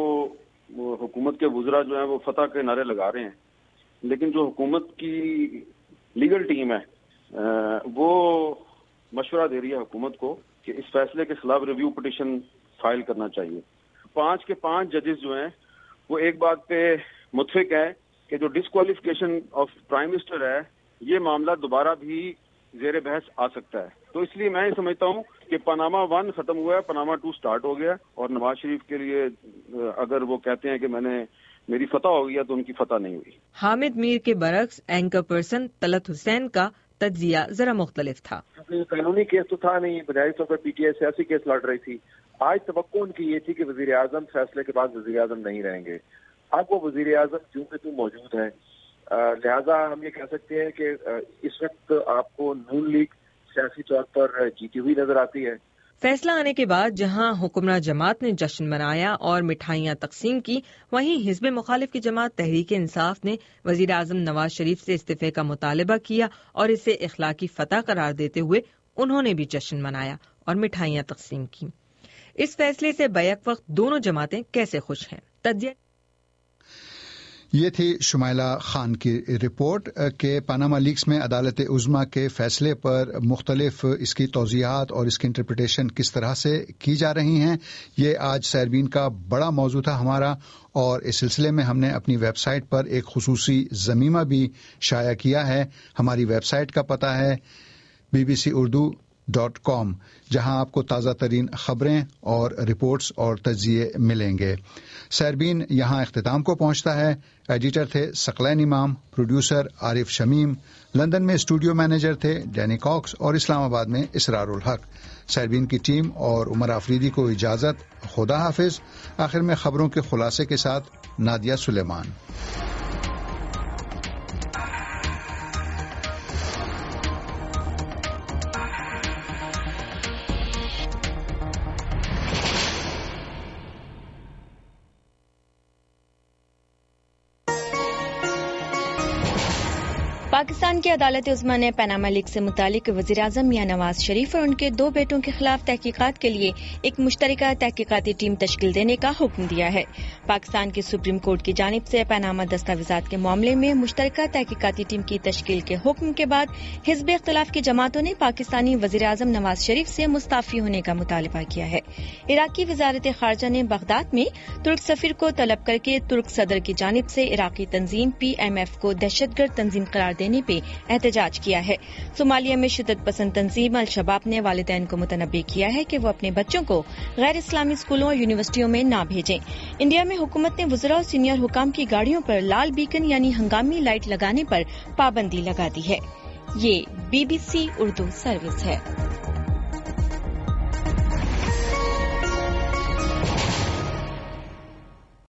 حکومت کے وزراء جو ہیں وہ فتح کے نعرے لگا رہے ہیں، لیکن جو حکومت کی لیگل ٹیم ہے وہ مشورہ دے رہی ہے حکومت کو کہ اس فیصلے کے خلاف ریویو پٹیشن فائل کرنا چاہیے. 5 کے 5 ججز جو ہیں وہ ایک بات پہ متفق ہیں کہ جو ڈسکوالیفیکیشن آف پرائم منسٹر ہے یہ معاملہ دوبارہ بھی زیر بحث آ سکتا ہے. تو اس لیے میں یہ سمجھتا ہوں کہ پاناما 1 ختم ہوا ہے، پاناما 2 سٹارٹ ہو گیا، اور نواز شریف کے لیے اگر وہ کہتے ہیں کہ میری فتح ہو گیا تو ان کی فتح نہیں ہوئی. حامد میر کے برعکس اینکر پرسن طلعت حسین کا تجزیہ ذرا مختلف تھا. قانونی کیس تو تھا نہیں، بنیادی طور پر پی ٹی آئی سیاسی کیس لڑ رہی تھی. آج توقع ان کی یہ تھی کہ وزیر اعظم فیصلے کے بعد وزیر اعظم نہیں رہیں گے. اب وہ وزیر اعظم کیوں کہ تو موجود ہے، لہذا ہم یہ کہہ سکتے ہیں کہ اس وقت آپ کو نون لیگ سیاسی طور پر جیتی ہوئی نظر آتی ہے. فیصلہ آنے کے بعد جہاں حکمراں جماعت نے جشن منایا اور مٹھائیاں تقسیم کی، وہیں حزب مخالف کی جماعت تحریک انصاف نے وزیر اعظم نواز شریف سے استعفے کا مطالبہ کیا اور اسے اخلاقی فتح قرار دیتے ہوئے انہوں نے بھی جشن منایا اور مٹھائیاں تقسیم کی. اس فیصلے سے بیک وقت دونوں جماعتیں کیسے خوش ہیں؟ یہ تھی شمائلہ خان کی رپورٹ کہ پاناما لیکس میں عدالت عظمیٰ کے فیصلے پر مختلف اس کی توضیحات اور اس کی انٹرپریٹیشن کس طرح سے کی جا رہی ہیں. یہ آج سیربین کا بڑا موضوع تھا ہمارا، اور اس سلسلے میں ہم نے اپنی ویب سائٹ پر ایک خصوصی ضمیمہ بھی شائع کیا ہے. ہماری ویب سائٹ کا پتہ ہے bbcurdu.com، جہاں آپ کو تازہ ترین خبریں اور رپورٹس اور تجزیے ملیں گے. سیربین یہاں اختتام کو پہنچتا ہے. ایڈیٹر تھے ثقلین امام، پروڈیوسر عارف شمیم، لندن میں اسٹوڈیو مینیجر تھے ڈینی کاکس، اور اسلام آباد میں اسرار الحق. سیربین کی ٹیم اور عمر آفریدی کو اجازت. خدا حافظ. آخر میں خبروں کے خلاصے کے ساتھ نادیہ سلیمان. پاکستان کی عدالت عظمی نے پاناما لیکس سے متعلق وزیراعظم میاں نواز شریف اور ان کے 2 بیٹوں کے خلاف تحقیقات کے لیے ایک مشترکہ تحقیقاتی ٹیم تشکیل دینے کا حکم دیا ہے۔ پاکستان کی سپریم کورٹ کی جانب سے پاناما دستاویزات کے معاملے میں مشترکہ تحقیقاتی ٹیم کی تشکیل کے حکم کے بعد حزب اختلاف کی جماعتوں نے پاکستانی وزیراعظم نواز شریف سے مستعفی ہونے کا مطالبہ کیا ہے۔ عراقی وزارت خارجہ نے بغداد میں ترک سفیر کو طلب کر کے ترک صدر کی جانب سے عراقی تنظیم PMF کو دہشت گرد تنظیم قرار دینے پہ احتجاج کیا ہے۔ صومالیہ میں شدت پسند تنظیم الشباب نے والدین کو متنبہ کیا ہے کہ وہ اپنے بچوں کو غیر اسلامی اسکولوں اور یونیورسٹیوں میں نہ بھیجیں۔ انڈیا میں حکومت نے وزراء اور سینئر حکام کی گاڑیوں پر لال بیکن یعنی ہنگامی لائٹ لگانے پر پابندی لگا دی ہے۔ یہ BBC اردو سروس ہے۔